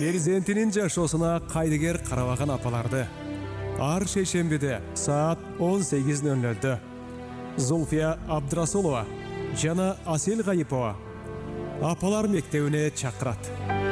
перзентинин жашоосуна кайдыгер карабаган апаларды ар шейшембиде саат 18:00 Зульфия Абдрасулова жана Асел Гайипова апалар мектебине чакырат.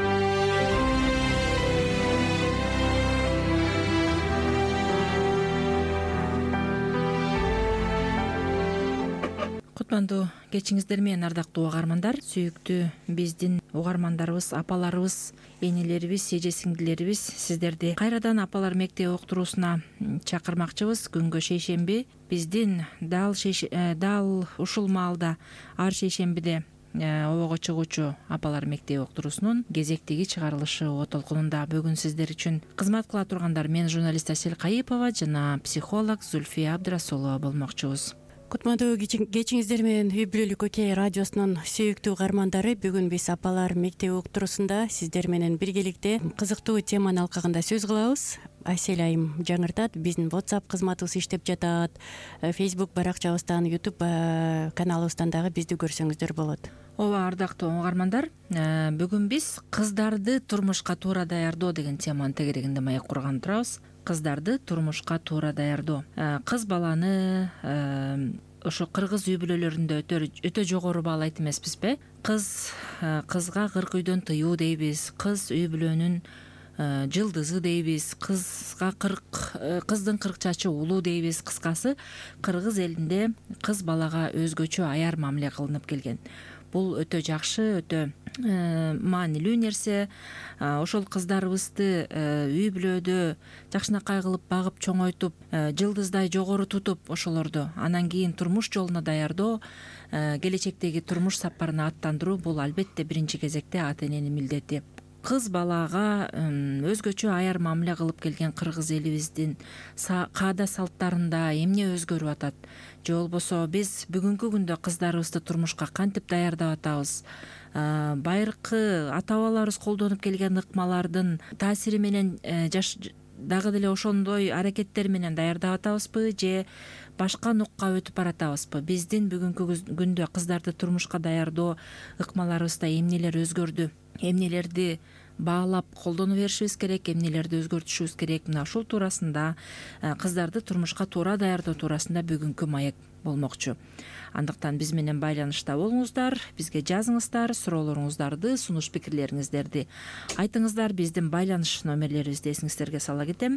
Кутмандуу кечиңиздер менен ардактуу угармандар, сүйүктүү биздин угармандарыбыз, апаларыбыз, энелерибиз, эже сиңдилерибиз, сиздерди кайрадан апалар мектеби уктуруусуна чакырмакчыбыз. Күнгө шейшемби биздин дал ушул маалда ар шейшембиде обого чыгуучу апалар мектеби уктуруусунун кезектеги чыгарылышы о толкунунда бүгүн сиздер үчүн кызмат кыла тургандар мен журналист Асел Гайипова жана психолог Зульфия Абдрасулова болмокчубуз. Кутмандуу кечиңиздер менен Үй бүлөлүк окей радиосунун сүйүктүү угармандары, бүгүн биз апалар мектеби уктуруусунда сиздер менен биргеликте кызыктуу теманын алкагында сөз кылабыз. Асел айым жаңыртат, биздин WhatsApp кызматыбыз иштеп жатат, Facebook баракчабыздан, YouTube каналыбыздан дагы бизди көрсөңүздөр болот. Ооба, ардактуу угармандар, бүгүн биз кыздарды турмушка туура даярдоо деген теманын тегерегинде маек курган турабыз. Кыздарды турмушка туура даярдоо. Кыз баланы ошо кыргыз үй бүлөлөрүндө өтө жогору баалайт эмеспизби? Кызга 40 үйдөн тыюу дейбиз, кыз үй бүлөнүн жылдызы дейбиз, кыздын 40 чачы улуу дейбиз. Кыскасы, кыргыз элинде кыз балага өзгөчө аяр мамиле кылынып келген. Бул өтө жакшы, өтө маанилүү нерсе. Ошол кыздарыбызды үй бүлөдө жакшынакай кылып багып чоңойтуп, жылдыздай жогору тутуп, ошолорду анан кийин турмуш жолуна даярдоо, келечектеги турмуш сапарына аттандыруу бул албетте биринчи кезекте ата эненин милдети. Кыз балага өзгөчө аяр мамиле кылып келген кыргыз элибиздин каада салттарында эмне өзгөрүп атат? Же болбосо биз бүгүнкү күндө кыздарыбызды турмушка кантип даярдап атабыз? Байыркы ата-бабаларыбыз колдонуп келген ыкмалардын таасири менен дагы деле ошондой аракеттер менен даярдап атабызбы, же башка нукка өтүп баратабызбы? Биздин бүгүнкү күндө кыздарды турмушка даярдоо ыкмаларыбызда эмнелер өзгөрдү? Эмнелерди баалап колдоно беришибиз керек, эмнелерди өзгөртүшүбүз керек? Мына ушул туурасында, кыздарды турмушка туура даярдоо туурасында бүгүнкү маек болмокчу. Андыктан биз менен байланышта болуңуздар, бизге жазыңыздар, суроолоруңуздарды, сунуш пикирлериңиздерди айтыңыздар. Биздин байланыш номерлерибизди эсиңиздерге сала кетем.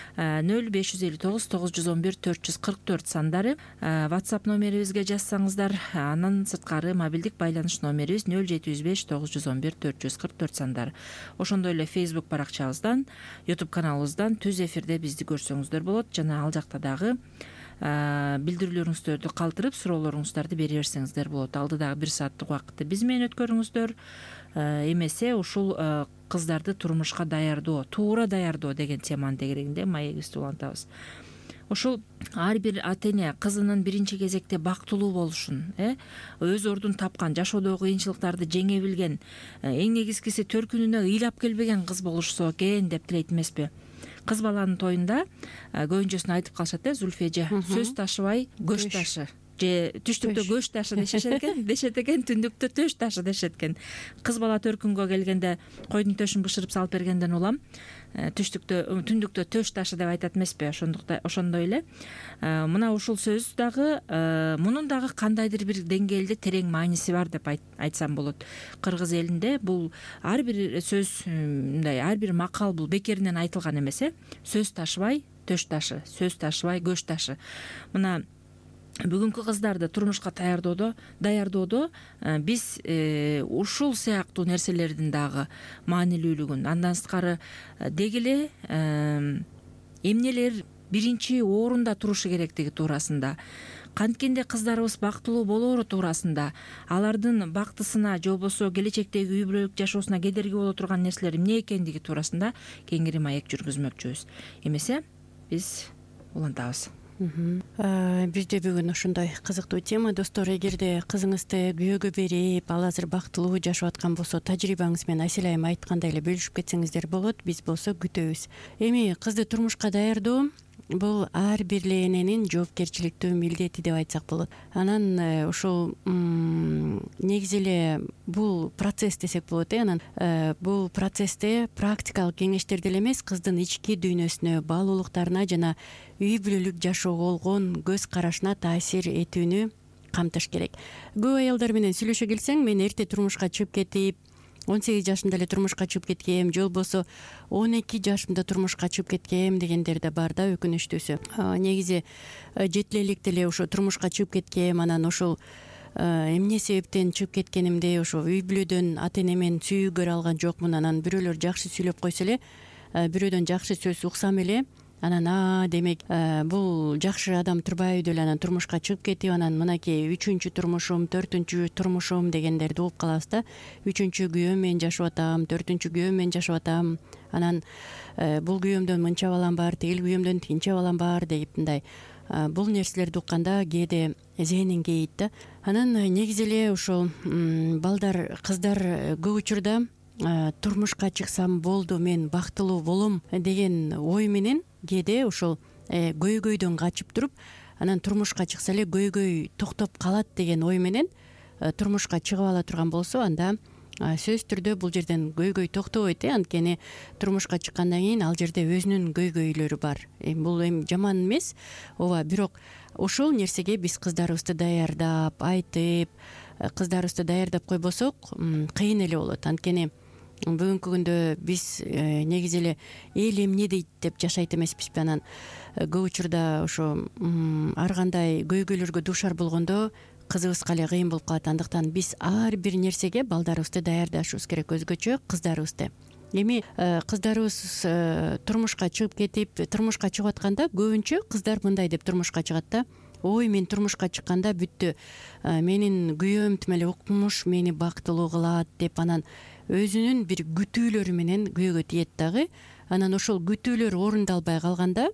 0559 911 444 сандары, WhatsApp номерибизге жазсаңыздар, анан сырткары мобилдик байланыш номерибиз 0705 911 444 сандары. Ошондой эле Facebook баракчабыздан, YouTube каналыбыздан түз эфирде бизди көрсөңүздөр болот. Жана ал жакта дагы билдирүүлөрүңүздөрдү калтырып, суроолоруңуздарды бере берсеңиздер болот. Алдыдагы 1 сааттык убакытты биз менен өткөрүңүздөр. Эмесе ушул кыздарды турмушка даярдоо, туура даярдоо деген теманын тегерегинде маегибизди улантабыз. Ушул ар бир ата эне кызынын биринчи кезекте бактылуу болушун, өз ордун тапкан, жашоодогу кыйынчылыктарды жеңе билген, эң негизгиси төркүнүнө ыйлап келбеген кыз болушса экен деп тилейт эмеспи? Кыз баланын тоюнда көбүнчөсүн айтып калышат, Зульфия эже, сөз ташыбай көш ташы, же түштүктө көш ташы дешет экен, түндүктө төш ташы дешет экен. Кыз бала төркүнгө келгенде койдун төшүн бышырып салып бергенден улам түндүктө төш ташы деп айтат эмеспи? Ошондой эле мына ушул сөз дагы мунун дагы кандайдыр бир деңгээлде терең мааниси бар деп айтсам болот. Кыргыз элинде бул ар бир сөз, мындай ар бир макал бул бекеринен айтылган эмес. Сөз ташыбай төш ташы, сөз ташыбай көш ташы. Мына бүгүнкү кыздарды турмушка даярдоодо биз ушул сыяктуу нерселердин дагы маанилүүлүгүн, андан сырткары деги эле эмнелер биринчи орунда турушу керектиги туурасында, канткенде кыздарыбыз бактылуу болоору туурасында, алардын бактысына же болбосо келечектеги үй бүлөлүк жашоосуна кедерги боло турган нерселер эмне экендиги туурасында кеңири маек жүргүзмөкчүбүз. Эмесе биз улантабыз. Бизде бүгүн ушундай кызыктуу тема. Достор, эгерде кызыңызды күйөөгө берип, ал азыр бактылуу жашап аткан болсо, тажрыйбаңыз менен Асел айым айткандай эле бөлүшүп кетсеңиздер болот. Биз болсо күтөбүз. Эми кызды турмушка даярдоо бул ар бир эле эненин жоопкерчиликтүү милдети деп айтсак болот. Анан ушул негизи эле бул процесс десек болот. Анан бул процессте практикалык кеңештерди эле эмес, кыздын ички дүйнөсүнө, баалуулуктарына жана үй бүлөлүк жашоого болгон көз карашына таасир этүүнү камтыш керек. Көп аялдар менен сүйлөшө келсең, мен эрте турмушка чыгып кетип, 18 жашымда эле турмушка чыгып кеткем, же болбосо 12 жашымда турмушка чыгып кеткем дегендер да бар да, өкүнүчтүүсү. Негизи жети электе эле ошо турмушка чыгып кеткем, анан ошол эмне себептен чыгып кеткенимди ошо үй бүлөдөн ата энемен сүйүү көрө алган жокмун. Анан бирөөлөр жакшы сүйлөп койсо эле, бирөөдөн жакшы сөз уксам эле, анан демек бул жакшы адам турбайбы деп эле анан турмушка чыгып кетип, анан мынакей 3-чү турмушум, 4-чү турмушум дегендерди угуп калабыз да. 3-чү күйөөм менен жашап атам, 4-чү күйөөм менен жашап атам, анан бул күйөөмдөн мынча балам бар, тигил күйөөмдөн тигинче балам бар деп мындай бул нерселерди укканда кээде зээнин кейийт да. Анан негизи эле ушул балдар, кыздар көп учурда турмушка чыксам болду, мен бактылуу болом деген ой менен кээде ошол көйгөйдөн качып туруп, анан турмушка чыкса эле көйгөй токтоп калат деген ой менен турмушка чыгып ала турган болсо, анда сөзсүз түрдө бул жерден көйгөй токтобойт. Анткени турмушка чыккандан кийин ал жерде өзүнүн көйгөйлөрү бар. Бул эми жаман эмес, ооба, бирок ошол нерсеге биз кыздарыбызды даярдап, айтып, кыздарыбызды даярдап койбосок кыйын эле болот. Анткени бүгүнкү күндө биз негизи эле эл эмне дейт деп жашайт эмеспизби. Анан көп учурда ошо ар кандай көйгөйлөргө дуушар болгондо кызыбызга эле кыйын болуп калат. Андыктан биз ар бир нерсеге балдарыбызды даярдашыбыз керек, өзгөчө кыздарыбызды. Эми кыздарыбыз турмушка чыгып кетип, турмушка чыгып атканда көбүнчө кыздар мындай деп турмушка чыгат да: ой, мен турмушка чыкканда бүттү, менин күйөөм тим эле укмуш, мени бактылуу кылат деп, анан өзүнүн бир күтүүлөрү менен күйөөгө тиет дагы. Анан ошол күтүүлөр орундалбай калганда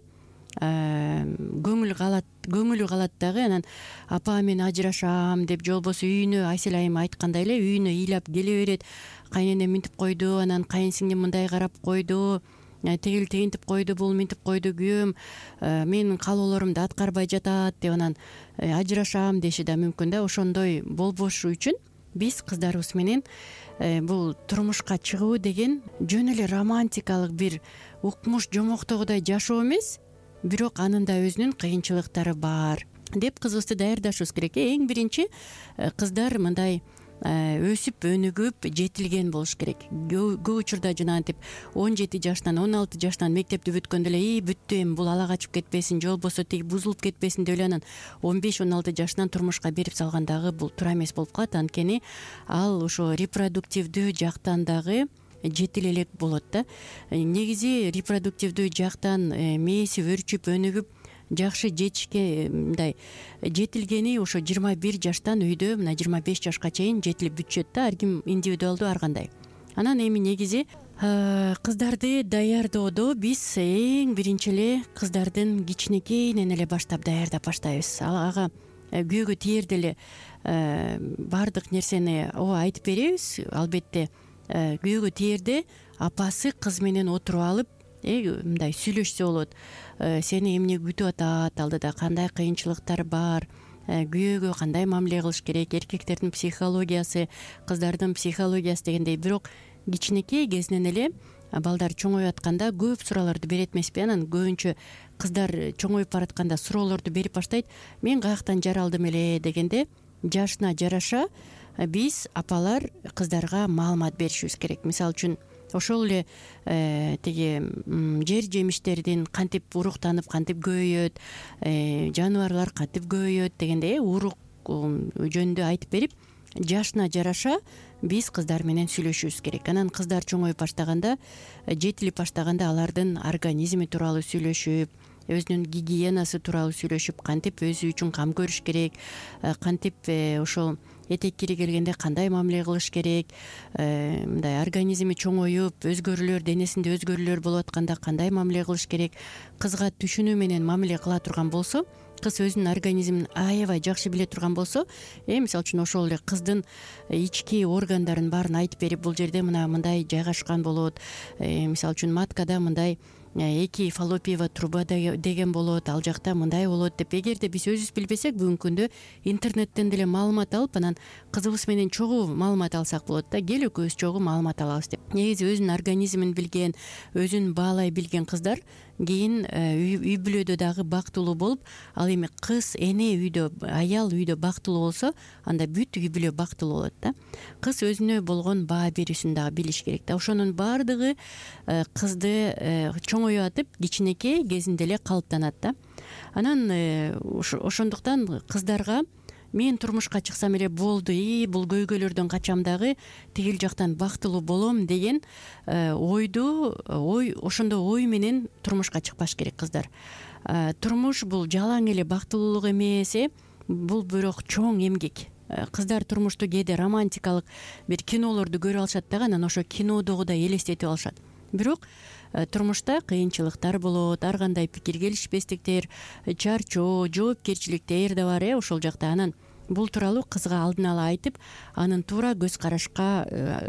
көңүлү калат дагы. Анан апа мен ажырашам деп, же болбосо үйүнө Айсел айым айткандай эле үйүнө ыйлап келе берет. Кайненем мынтип койду, анан кайынсиңдим мындай карап койду, тигил тигинтип койду, бул мынтип койду күйөөм, менин каалоолорумду аткарбай жатат деп, анан ажырашам деши да мүмкүн да. Ошондой болбошу үчүн биз кыздарыбыз менен бул турмушка чыгуу деген жөн эле романтикалык бир укмуш жомоктогудай жашоо эмес, бирок анын да өзүнүн кыйынчылыктары бар деп кызыбызды даярдашыбыз керек. Эң биринчи кыздар мындай өсүп өнүгүп жетилген болуш керек. Көп учурда жанагынтип 17 жаштан 16 жаштан мектепти бүткөндө эле бүттү, эми бул ала качып кетпесин, же болбосо тиги бузулуп кетпесин деп эле анан 15-16 жашынан турмушка берип салгандагы бул туура эмес болуп калат. Анткени ал ошо репродуктивдүү жактан дагы жетиле элек болот да. Негизи репродуктивдүү жактан мээси өрчүп өнүгүп жакшы жетишке мындай жетилгени ошо 21 жаштан үйдө мына 25 жашка чейин жетилип бүтүшөт да. Ар ким индивидуалдуу ар кандай. Анан эми негизи кыздарды даярдоодо биз эң биринчи эле кыздардын кичинекейинен эле баштап даярдап баштайбыз. Ага күйөөгө тиерде эле баардык нерсени айтып беребиз. Албетте күйөөгө тиерде апасы кыз менен отуруп алып мындай сүйлөшсө болот. Сени эмне күтүп атат, алдыда кандай кыйынчылыктар бар, күйөөгө кандай мамиле кылыш керек, эркектердин психологиясы, кыздардын психологиясы дегендей. Бирок кичинекей кезинен эле балдар чоңоюп атканда көп суроолорду берет эмеспи. Анан көбүнчө кыздар чоңоюп баратканда суроолорду берип баштайт. Мен каяктан жаралдым эле дегенде жашына жараша биз апалар кыздарга маалымат беришибиз керек. Мисалы үчүн ошол эле тиги жер жемиштердин кантип уруктанып кантип көбөйөт, жаныбарлар кантип көбөйөт дегендей урук жөнүндө айтып берип, жашына жараша биз кыздар менен сүйлөшүбүз керек. Анан кыздар чоңоюп баштаганда, жетилип баштаганда алардын организми тууралуу сүйлөшүп, өзүнүн гигиенасы тууралуу сүйлөшүп, кантип өзү үчүн кам көрүш керек, кантип ошол этек кири келгенде кандай мамиле кылыш керек, мындай организми чоңоюп, өзгөрүүлөр, денесинде өзгөрүүлөр болуп атканда кандай мамиле кылыш керек, кызга түшүнүү менен мамиле кыла турган болсо, кыз өзүнүн организмин аябай жакшы биле турган болсо, мисалы үчүн ошол эле кыздын ички органдарын баарын айтып берип, бул жерде мына мындай жайгашкан болот, мисалы үчүн маткада мындай эки фаллопиева труба деген болот, ал жакта мындай болот деп эгерде биз өзүбүз билбесек бүгүнкү күндө интернеттен деле маалымат алып анан кызыбыз менен чогуу маалымат алсак болот да, кел экөөбүз чогуу маалымат алабыз деп. Негизи өзүнүн организмин билген, өзүн баалай билген кыздар кийин үй бүлөдө дагы бактылуу болуп, ал эми кыз эне үйдө, аял үйдө бактылуу болсо анда бүт үй бүлө бактылуу болот да. Кыз өзүнө болгон баа берүүсүн дагы билиш керек да. Ошонун баардыгы кызды чоңоюп атып кичинекей кезинде эле калыптанат да. Анан ошондуктан кыздарга мен турмушка чыксам эле болду, бул көйгөйлөрдөн качам дагы, тигил жактан бактылуу болом деген ошондой ой менен турмушка чыкпаш керек кыздар. Турмуш бул жалаң эле бактылуулук эмес, бул бирок чоң эмгек. Кыздар турмушту кээде романтикалык бир кинолорду көрүп алышат дагы, анан ошо кинодогудай элестетип алышат. Бирок турмушта кыйынчылыктар болот, ар кандай пикир келишпестиктер, чарчоо, жоопкерчиликтер да бар ошол жакта. Анан бул тууралуу кызга алдын ала айтып, аны туура көз карашка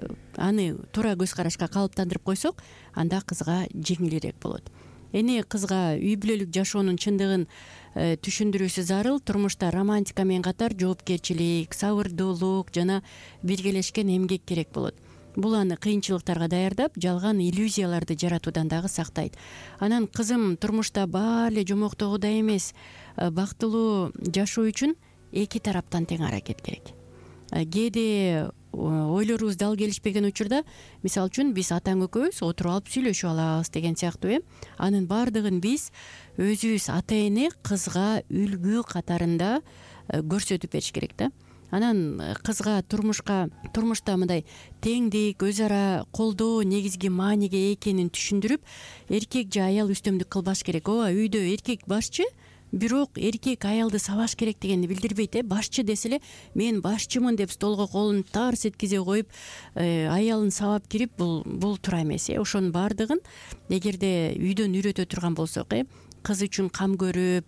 калыптандырып койсок, анда кызга жеңилирээк болот. Эне кызга үй бүлөлүк жашоонун чындыгын түшүндүрүүсү зарыл. Турмушта романтика менен катар жоопкерчилик, сабырдуулук жана биргелешкен эмгек керек болот. Бул аны кыйынчылыктарга даярдап, жалган иллюзияларды жаратуудан дагы сактайт. Анан кызым турмушта баары эле жомоктогудай эмес, бактылуу жашоо үчүн эки тараптан тең аракет керек. Кээде ойлорубуз дал келишпеген учурда, мисалы үчүн биз атаң экөөбүз отуруп алып сүйлөшүп алабыз деген сыяктуу. Анын баардыгын биз өзүбүз ата эне кызга үлгү катарында көрсөтүп бериш керек да. Анан кызга турмушта мындай теңдик, өз ара колдоо негизги мааниге экенин түшүндүрүп, эркек же аял үстөмдүк кылбаш керек. Ооба, үйдө эркек башчы, бирок эркек аялды сабаш керек дегенди билдирбейт. Башчы десе эле мен башчымын деп столго колун тарс эткизе коюп, аялын сабап кирип, бул туура эмес. Ошонун баардыгын эгерде үйдөн үйрөтө турган болсок, кыз үчүн кам көрүп,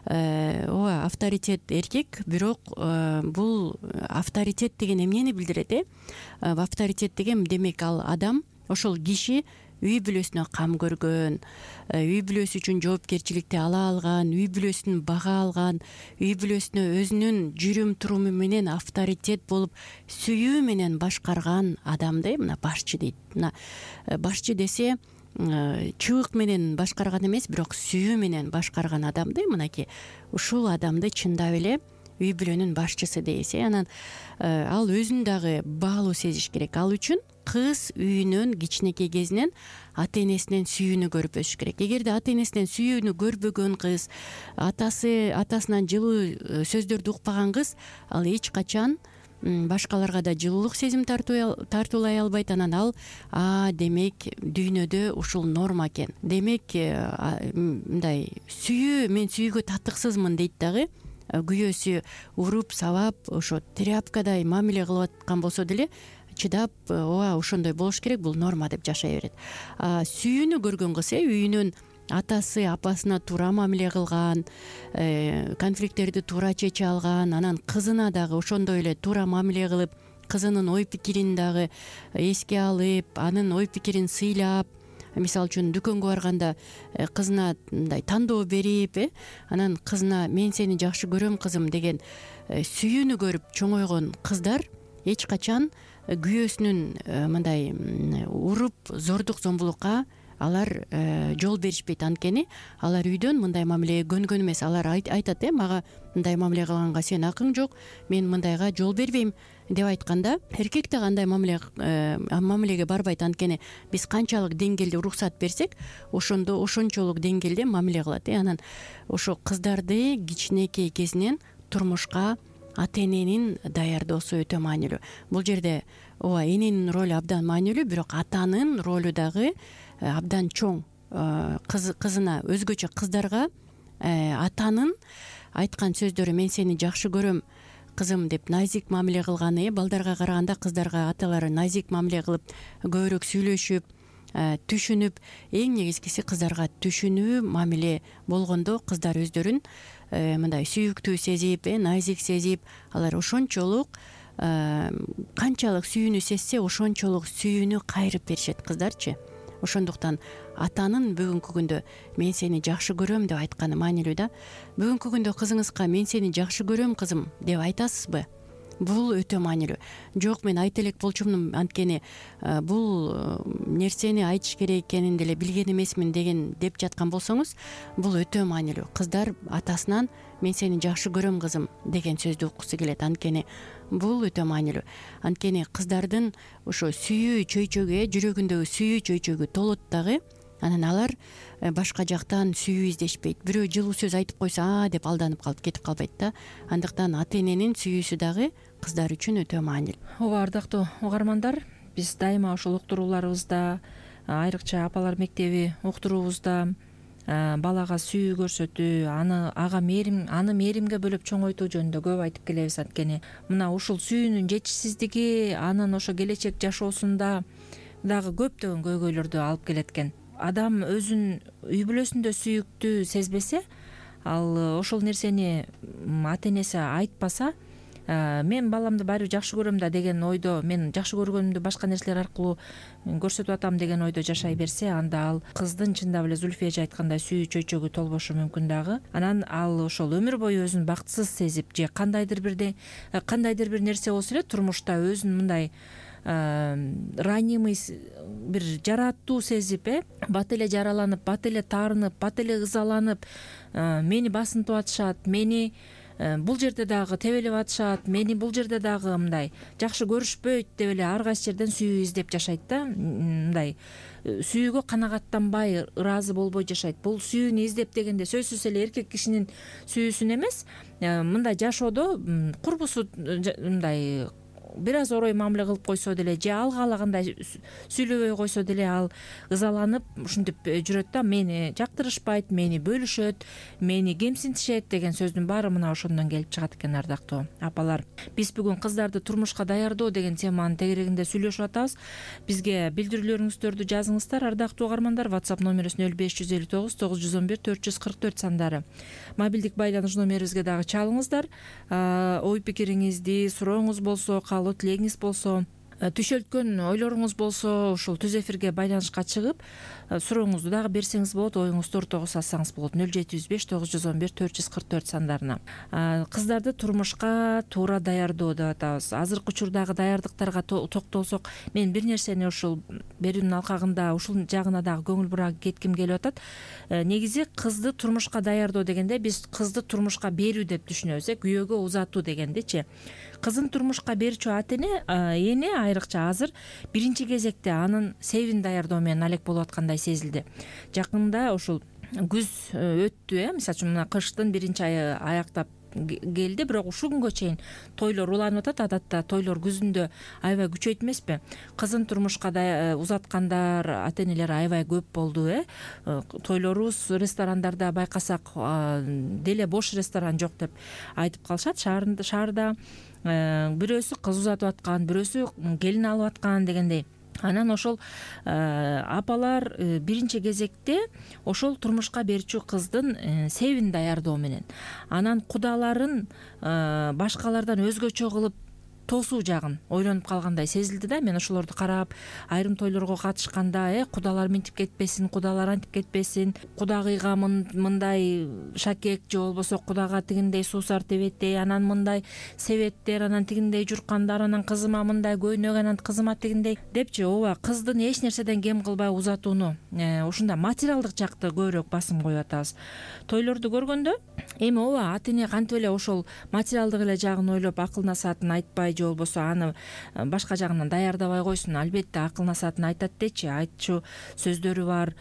ооба, авторитет эркек, бирок бул авторитет деген эмнени билдирет? Авторитет деген демек ал адам, ошол киши үй бүлөсүнө кам көргөн, үй бүлөсү үчүн жоопкерчиликти ала алган, үй бүлөсүн бага алган, үй бүлөсүнө өзүнүн жүрүм туруму менен авторитет болуп, сүйүү менен башкарган адамды мына башчы дейт. Мына башчы десе чыбык менен башкарган эмес, бирок сүйүү менен башкарган адамды, мынакей ушул адамды чындап эле үй бүлөнүн башчысы дейбиз. Анан ал өзүн дагы баалуу сезиш керек. Ал үчүн кыз үйүнөн кичинекей кезинен ата энесинен сүйүүнү көрүп өсүш керек. Эгерде ата энесинен сүйүүнү көрбөгөн кыз, атасынан жылуу сөздөрдү укпаган кыз, ал эч качан башкаларга да жылуулук сезим тартуулай албайт. Анан ал демек дүйнөдө ушул норма экен. Демек мындай сүйүү, мен сүйүүгө татыксызмын дейт дагы. Күйөөсү уруп, сабап, ошо тряпкадай мамиле кылып аткан болсо деле чыдап, ооба, ошондой болуш керек, бул норма деп жашай берет. Сүйүүнү көргөн кыз үйүнөн атасы апасына туура мамиле кылган, конфликттерди туура чече алган, анан кызына дагы ошондой эле туура мамиле кылып, кызынын ой пикирин дагы эске алып, анын ой пикирин сыйлап, мисалы үчүн дүкөнгө барганда кызына мындай тандоо берип, анан кызына мен сени жакшы көрөм кызым деген сүйүүнү көрүп чоңойгон кыздар эч качан күйөөсүнүн мындай уруп зордук зомбулукка алар жол беришпейт. Анткени алар үйдөн мындай мамилеге көнгөн эмес. Алар айтат, мага мындай мамиле кылганга сенин акың жок, мен мындайга жол бербейм деп айтканда, эркек да кандай мамилеге барбайт. Анткени биз канчалык деңгээлде уруксат берсек, ошончолук деңгээлде мамиле кылат. Анан ошо кыздарды кичинекей кезинен турмушка ата эненин даярдоосу өтө маанилүү. Бул жерде ооба, эненин ролу абдан маанилүү, бирок атанын ролу дагы абдан чоң. Кызына, өзгөчө кыздарга атанын айткан сөздөрү мен сени жакшы көрөм кызым деп назик мамиле кылганы, балдарга караганда кыздарга аталары назик мамиле кылып, көбүрөөк сүйлөшүп, түшүнүп, эң негизгиси кыздарга түшүнүү мамиле болгондо кыздар өздөрүн мындай сүйүктүү сезип, назик сезип, алар ошончолук канчалык сүйүүнү сезсе ошончолук сүйүүнү кайрып беришет кыздарчы. ошондуктан атанын бүгүнкү күндө мен сени жакшы көрөм деп айтканы маанилүү да. Бүгүнкү күндө кызыңызга мен сени жакшы көрөм кызым деп айтасызбы? Бул өтө маанилүү. Жок, мен айта элек болчумун, анткени бул нерсени айтыш керек экенин деле билген эмесмин деген деп жаткан болсоңуз, бул өтө маанилүү. Кыздар атасынан мен сени жакшы көрөм кызым деген сөздү уккусу келет. Анткени бул өтө маанилүү. Анткени кыздардын ошо сүйүү чөйчөгү, жүрөгүндөгү сүйүү чөйчөгү толот дагы. Анан алар башка жактан сүйүү издешпейт. Бирөө жылуу сөз айтып койсо деп алданып калып кетип калбайт да. Андыктан ата эненин сүйүүсү дагы кыздар үчүн өтө маанилүү. Ооба, ардактуу угармандар, биз дайыма ушул уктурууларыбызда, айрыкча апалар мектеби уктуруубузда балага сүйүү көрсөтүү, аны мээримге бөлөп чоңойтуу жөнүндө көп айтып келебиз. Анткени мына ушул сүйүүнүн жетишсиздиги анын ошо келечек жашоосунда дагы көптөгөн көйгөйлөрдү алып келет экен. Адам өзүн үй бүлөсүндө сүйүктүү сезбесе, ал ошол нерсени ата энеси айтпаса, мен баламды баары бир жакшы көрөм да деген ойдо, мен жакшы көргөнүмдү башка нерселер аркылуу көрсөтүп атам деген ойдо жашай берсе, анда ал кыздын чындап эле Зульфия эже айткандай сүйүү чөйчөгү толбошу мүмкүн дагы. Анан ал ошол өмүр бою өзүн бактысыз сезип, же кандайдыр бир нерсе болсо эле турмушта өзүн мындай ранимый бир жараттуу сезип, бат эле жараланып, бат эле таарынып, бат эле ызаланып, мени басынтып атышат, мени бул жерде дагы тебелеп атышат, мени бул жерде дагы мындай жакшы көрүшпөйт деп эле ар кайсы жерден сүйүү издеп жашайт да. Мындай сүйүүгө канагаттанбай, ыраазы болбой жашайт. Бул сүйүүнү издеп дегенде сөзсүз эле эркек кишинин сүйүүсүн эмес, мындай жашоодо курбусу мындай бир аз орой мамиле кылып койсо деле, же ал каалагандай сүйлөбөй койсо деле, ал ызаланып ушинтип жүрөт да. Мени жактырышпайт, мени бөлүшөт, мени кемсинтишет деген сөздүн баары мына ошондон келип чыгат экен, ардактуу апалар. Биз бүгүн кыздарды турмушка даярдоо деген теманын тегерегинде сүйлөшүп атабыз. Бизге билдирүүлөрүңүздөрдү жазыңыздар, ардактуу угармандар. WhatsApp номерибиз 0559 911 444 сандары. Мобилдик байланыш номерибизге дагы чалыңыздар. Ой пикириңизди, сурооңуз болсо, тилегиңиз болсо, түшөлткөн ойлоруңуз болсо, ушул түз эфирге байланышка чыгып сурооңузду дагы берсеңиз болот, оюңузду ортого салсаңыз болот. 0705 911 444 сандарына. Кыздарды турмушка туура даярдоо деп атабыз. Азыркы учурдагы даярдыктарга токтолсок, мен бир нерсени ушул берүүнүн алкагында ушул жагына дагы көңүл бура кетким келип атат. Негизи кызды турмушка даярдоо дегенде биз кызды турмушка берүү деп түшүнөбүз, күйөөгө узатуу дегендичи. Кызын турмушка берүүчү ата эне айрыкча азыр биринчи кезекте анын себин даярдоо менен алек болуп аткандай сезилди. Жакында ушул күз өттү, мисалы үчүн мына кыштын биринчи айы аяктап келди, бирок ушул күнгө чейин тойлор уланып атат. Адатта тойлор күзүндө аябай күчөйт эмеспи? Кызын турмушка узаткандар, ата энелер аябай көп болду. Тойлорубуз ресторандарда байкасак деле бош ресторан жок деп айтып калышат шаарда. Бирөөсү кыз узатып аткан, бирөөсү келин алып аткан дегендей. Анан ошол апалар биринчи кезекте ошол турмушка берүүчү кыздын себин даярдоо менен, анан кудаларын башкалардан өзгөчө кылып тосуу жагын ойлонуп калгандай сезилди да. Мен ошолорду карап, айрым тойлорго катышканда кудалар минтип кетпесин, кудалар антип кетпесин, кудагыйга мындай шакек же болбосо кудага тигиндей суусар тебеттей, анан мындай себеттер, анан тигиндей журкандар, анан кызыма мындай көйнөк, анан кызыма тигиндей депчи. Ооба, кыздын эч нерседен кем кылбай узатууну, ушундай материалдык жакты көбүрөөк басым коюп атабыз. Тойлорду көргөндө эми ооба, ата эне кантип эле ошол материалдык эле жагын ойлоп акыл насаатын айтпай, же болбосо аны башка жагынан даярдабай койсун. Албетте акыл насаатын айтат дечи, айтчу сөздөрү бар,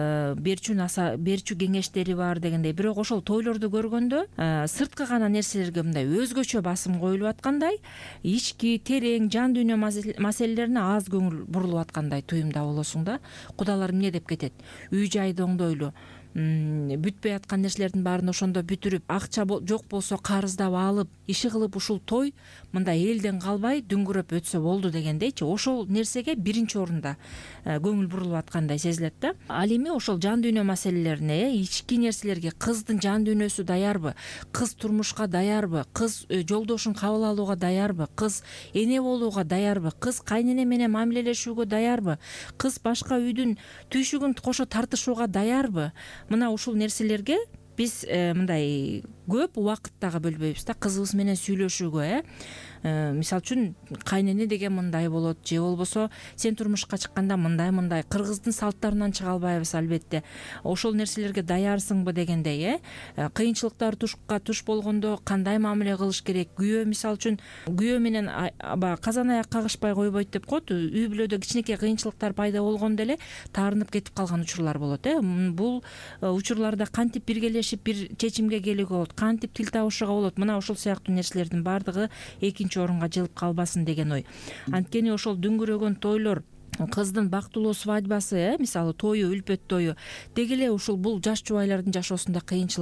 берчү кеңештери бар дегендей. Бирок ошол тойлорду көргөндө сырткы гана нерселерге мындай өзгөчө басым коюлуп аткандай, ички, терең, жан дүйнө маселелерине аз көңүл бурулуп аткандай туюмда болосуң да. Кудалар эмне деп кетет? Үй жайды оңдойлу, бүтпөй аткан нерселердин баарын ошондо бүтүрүп, акча жок болсо карыздап алып, иши кылып ушул той мындай элден калбай дүңгүрөп өтсө болду дегендейчи. Ошол нерсеге биринчи орунда көңүл бурулуп аткандай сезилет да. Ал эми ошол жан дүйнө маселелерине, ички нерселерге, кыздын жан дүйнөсү даярбы, кыз турмушка даярбы, кыз жолдошун кабыл алууга даярбы, кыз эне болууга даярбы, кыз кайнене менен мамилелешүүгө даярбы, кыз башка үйдүн түйшүгүн кошо тартышууга даярбы? Мына ушул нерселерге биз мындай көп убакыт дагы бөлбөйбүз да кызыбыз менен сүйлөшүүгө. Мисалы үчүн кайнене деген мындай болот, же болбосо сен турмушка чыкканда мындай кыргыздын салттарынан чыга албайбыз албетте. Ошол нерселерге даярсыңбы дегендей, кыйынчылыктар туш болгондо кандай мамиле кылыш керек? Күйөө мисалы үчүн күйөө менен казан аяк кагышпай койбойт деп коет. Үй бүлөдө кичинекей кыйынчылыктар пайда болгондо эле таарынып кетип калган учурлар болот. Бул учурларда кантип биргелешип бир чечимге келүүгө болот, кантип тил табышууга болот? Мына ошол сыяктуу нерселердин баардыгы экинчи орунга жылып калбасын деген ой. Анткени ошол дүңгүрөгөн тойлор, кыздын бактылуу свадьбасы, мисалы тою, үлпөт тою деги эле ушул бул жаш жубайлардын жашоосунда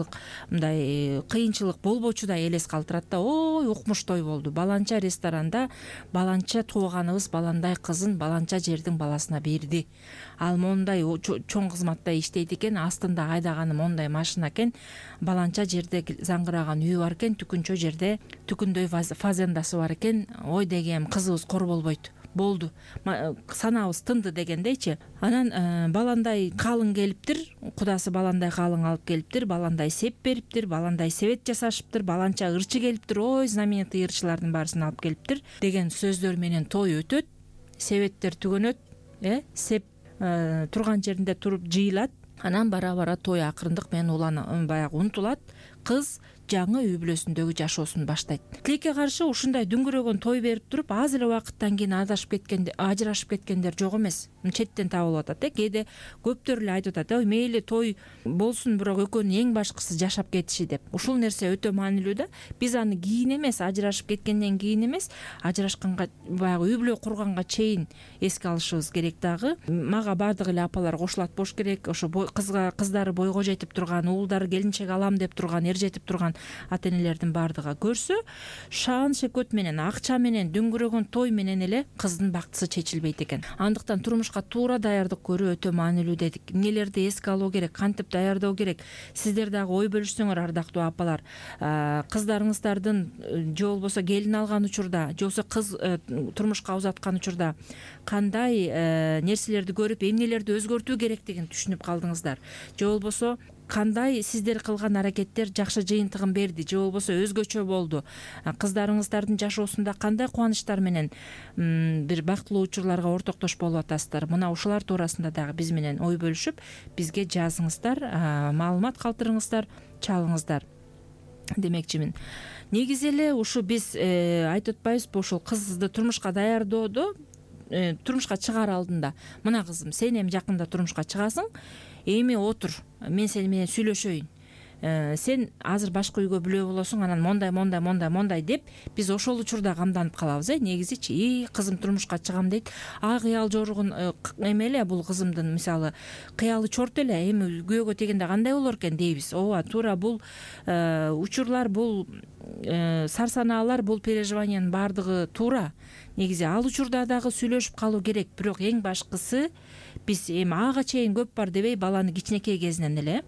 кыйынчылык болбочудай элес калтырат да. Ой, укмуш той болду, баланча ресторанда баланча тууганыбыз баландай кызын баланча жердин баласына берди. Ал мондай чоң кызматта иштейт экен, астында айдаганы мондай машина экен, баланча жерде заңгыраган үйү бар экен, түкүнчө жерде түкүндөй фазендасы бар экен. Ой дегем, кызыбыз кор болбойт. Болду, санабыз тынды дегендейчи. Анан баландай калың келиптир, кудасы баландай калың алып келиптир, баландай сеп бериптир, баландай себет жасашыптыр, баланча ырчы келиптир, ой знаменитый ырчылардын баарысын алып келиптир деген сөздөр менен той өтөт. Себеттер түгөнөт, сеп турган жеринде туруп жыйылат. Анан бара той акырындык менен баягы унутулат. Кыз жаңы үй бүлөсүндөгү жашоосун баштайт. Тилекке каршы ушундай дүңгүрөгөн той берип туруп, аз эле убакыттан кийин ажырашып кеткендер жок эмес. Четтен табылып атат. Кээде көптөр эле айтып атат, мейли той болсун, бирок экөөнүн эң башкысы жашап кетиши деп. Ушул нерсе өтө маанилүү да. Биз аны кийин эмес, ажырашып кеткенден кийин эмес, ажырашканга баягы үй бүлө курганга чейин эске алышыбыз керек дагы. Мага баардык эле апалар кошулат болуш керек. Ошо кыздары бойго жетип турган, уулдары келинчек алам деп турган, жетип турган ата-энелердин баардыгы көрсө, шаан шекөт менен, акча менен, дүңгүрөгөн той менен эле кыздын бактысы чечилбейт экен. Андыктан турмушка туура даярдык көрүү өтө маанилүү дедик. Эмнелерди эске алуу керек, кантип даярдоо керек? Сиздер дагы ой бөлүшсөңөр, ардактуу апалар. Кыздарыңыздардын же болбосо келин алган учурда, же болбосо кыз турмушка узаткан учурда кандай нерселерди көрүп, эмнелерди өзгөртүү керектигин түшүнүп калдыңыздар? Же болбосо кандай сиздер кылган аракеттер жакшы жыйынтыгын берди, же болбосо өзгөчө болду? Кыздарыңыздардын жашоосунда кандай кубанычтар менен бир бактылуу учурларга ортоктош болуп атасыздар? Мына ушулар туурасында дагы биз менен ой бөлүшүп, бизге жазыңыздар, маалымат калтырыңыздар, чалыңыздар демекчимин. Негизи эле ушу биз айтып атпайбызбы, ушул кызды турмушка даярдоодо, турмушка чыгаар алдында, мына кызым, сен эми жакында турмушка чыгасың, эми отур, мен сени менен сүйлөшөйүн. Сен азыр башка үйгө бүлөө болосуң, анан мондай деп биз ошол учурда камданып калабыз. Негизичи, кызым турмушка чыгам дейт. Кыял жоругун эме эле, бул кызымдын мисалы кыялы чорт эле, эми күйөөгө тегенде кандай болор экен дейбиз. Ооба, туура бул учурлар, бул сарсанаалар, бул переживаниянын баардыгы туура. Негизи ал учурда дагы сүйлөшүп калуу керек, бирок эң башкысы биз эми ага чейин көп бар дебей, баланы кичинекей кезинен эле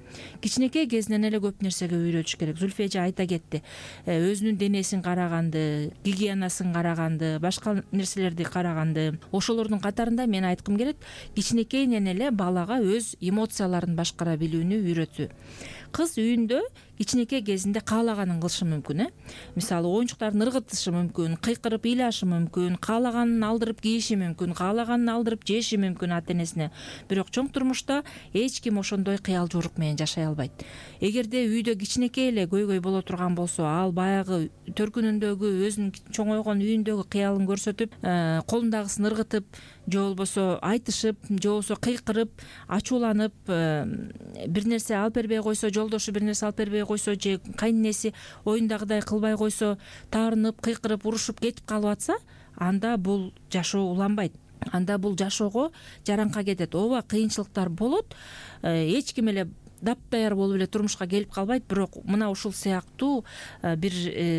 көп нерсеге үйрөтүш керек. Зүлфия эже айта кетти. Өзүнүн денесин караганды, гигиенасын караганды, башка нерселерди караганды. Ошолордун катарында мен айткым келет, кичинекейинен эле балага өз эмоцияларын башкара билүүнү үйрөтүү. Кыз үйүндө кичинекей кезинде каалаганын кылышы мүмкүн. Мисалы, оюнчуктарын ыргытышы мүмкүн, кыйкырып ыйлашы мүмкүн, каалаганын алдырып кийиши мүмкүн, каалаганын алдырып жеши мүмкүн ата-энесине. Бирок чоң турмушта эч ким ошондой кыял жорук менен жашай албайт. Эгерде үйдө кичинекей эле көйгөй боло турган болсо, ал баягы төркүнүндөгү, өзүнүн чоңойгон үйүндөгү кыялын көрсөтүп, колундагысын ыргытып, же болбосо айтышып, же болбосо кыйкырып, ачууланып, бир нерсе алып бербей койсо, жолдошу бир нерсе алып бербей койсо, же кайненеси оюндагыдай кылбай койсо, таарынып, кыйкырып, урушуп кетип калып атса, анда бул жашоо уланбайт. Анда бул жашоого жаранка кетет. Ооба, кыйынчылыктар болот. Эч ким эле дапдаяр болуп эле турмушка келип калбайт, бирок мына ушул сыяктуу бир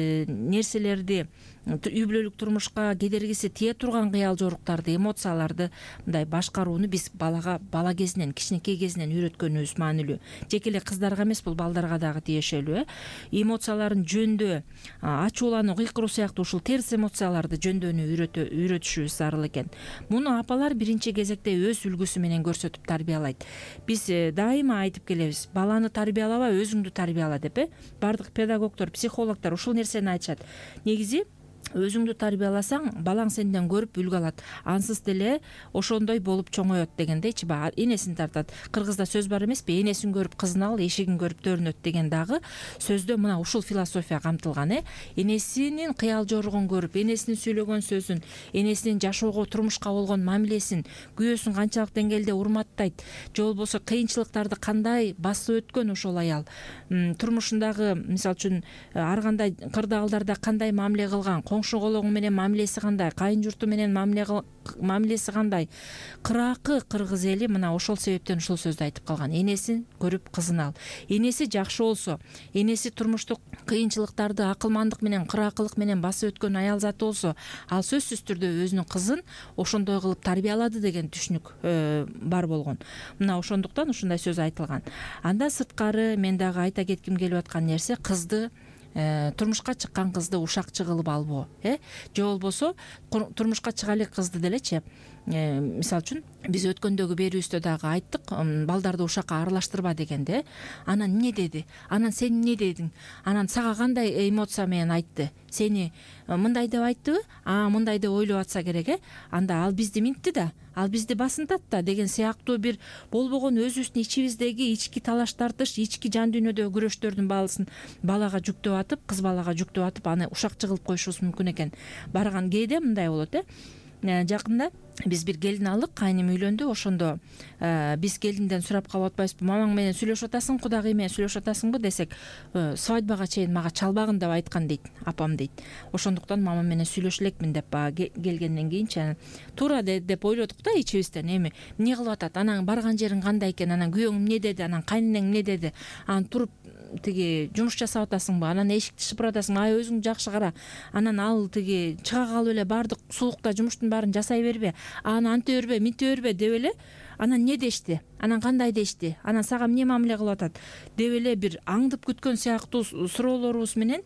нерселерди үй бүлөлүк турмушка кедергиси тие турган кыял жоруктарды, эмоцияларды мындай башкарууну биз балага бала кезинен, кичинекей кезинен үйрөткөнүбүз маанилүү. Жеке эле кыздарга эмес, бул балдарга дагы тиешелүү. Эмоцияларын жөндөө, ачуулануу, кыйкыруу сыяктуу ушул терс эмоцияларды жөндөөнү үйрөтүшүбүз зарыл экен. Муну апалар биринчи кезекте өз үлгүсү менен көрсөтүп тарбиялайт. Биз дайыма айтып келебиз, баланы тарбиялаба, өзүңдү тарбияла деп. Бардык педагогдор, психологдор ушул нерсени айтышат. Негизи өзүңдү тарбияласаң, балаң сенден көрүп үлгү алат, ансыз деле ошондой болуп чоңоет дегендейчи. Энесин тартат. Кыргызда сөз бар эмеспи? Энесин көрүп кызын ал, эшигин көрүп төрүнөт деген дагы сөздө мына ушул философия камтылган. Энесинин кыял жоругун көрүп, энесинин сүйлөгөн сөзүн, энесинин жашоого, турмушка болгон мамилесин, күйөөсүн канчалык деңгээлде урматтайт, же болбосо кыйынчылыктарды кандай басып өткөн ошол аял, турмушундагы мисалы үчүн ар кандай кырдаалдарда кандай мамиле кылган, коңшу кологу менен мамилеси кандай, кайын журту менен мамилеси кандай. Кыракы кыргыз эли мына ошол себептен ушул сөздү айтып калган. Энесин көрүп кызын ал. Энеси жакшы болсо, энеси турмуштук кыйынчылыктарды акылмандык менен, кыракылык менен басып өткөн аял заты болсо, ал сөзсүз түрдө өзүнүн кызын ошондой кылып тарбиялады деген түшүнүк бар болгон. Мына ошондуктан ушундай сөз айтылган. Анда сырткары мен дагы айта кетким келип аткан нерсе, кызды турмушка чыккан кызды ушакчы кылып албоо, же болбосо турмушка чыга элек кызды делечи, мисалы үчүн биз өткөндөгү берүүбүздө дагы айттык, балдарды ушакка аралаштырба дегенде. Анан эмне деди? Анан сен эмне дедиң? Анан сага кандай эмоция менен айтты? Сени мындай деп айттыбы? Мындай деп ойлоп атса керек, анда ал бизди минтти да, ал бизди басынтат да деген сыяктуу бир болбогон өзүбүздүн ичибиздеги ички талаш тартыш, ички жан дүйнөдөгү күрөштөрдүн баалысын балага жүктөп атып, кыз балага жүктөп атып, аны ушакчы кылып коюшубуз мүмкүн экен. Барган кээде мындай болот. Жакында биз бир келин алдык, кайным үйлөндү. Ошондо биз келинден сурап калып атпайбызбы, мамаң менен сүйлөшүп атасың, кудагый менен сүйлөшүп атасыңбы десек, свадьбага чейин мага чалбагын деп айткан дейт апам дейт. Ошондуктан мамам менен сүйлөшө элекмин деп келгенден кийинчи туура деп ойлодук да ичибизден. Эми эмне кылып атат? Анан барган жериң кандай экен? Анан күйөөң эмне деди? Анан кайненең эмне деди? Анан туруп тиги жумуш жасап атасыңбы? Анан эшикти шыпырып атасың, өзүң жакшы кара. Анан ал тиги чыга калып эле баардык сулукта жумуштун баарын жасай бербе, аны анте бербе, минте бербе деп эле. Анан эмне дешти? Анан кандай дешти? Анан сага эмне мамиле кылып атат? Деп эле бир аңдып күткөн сыяктуу суроолорубуз менен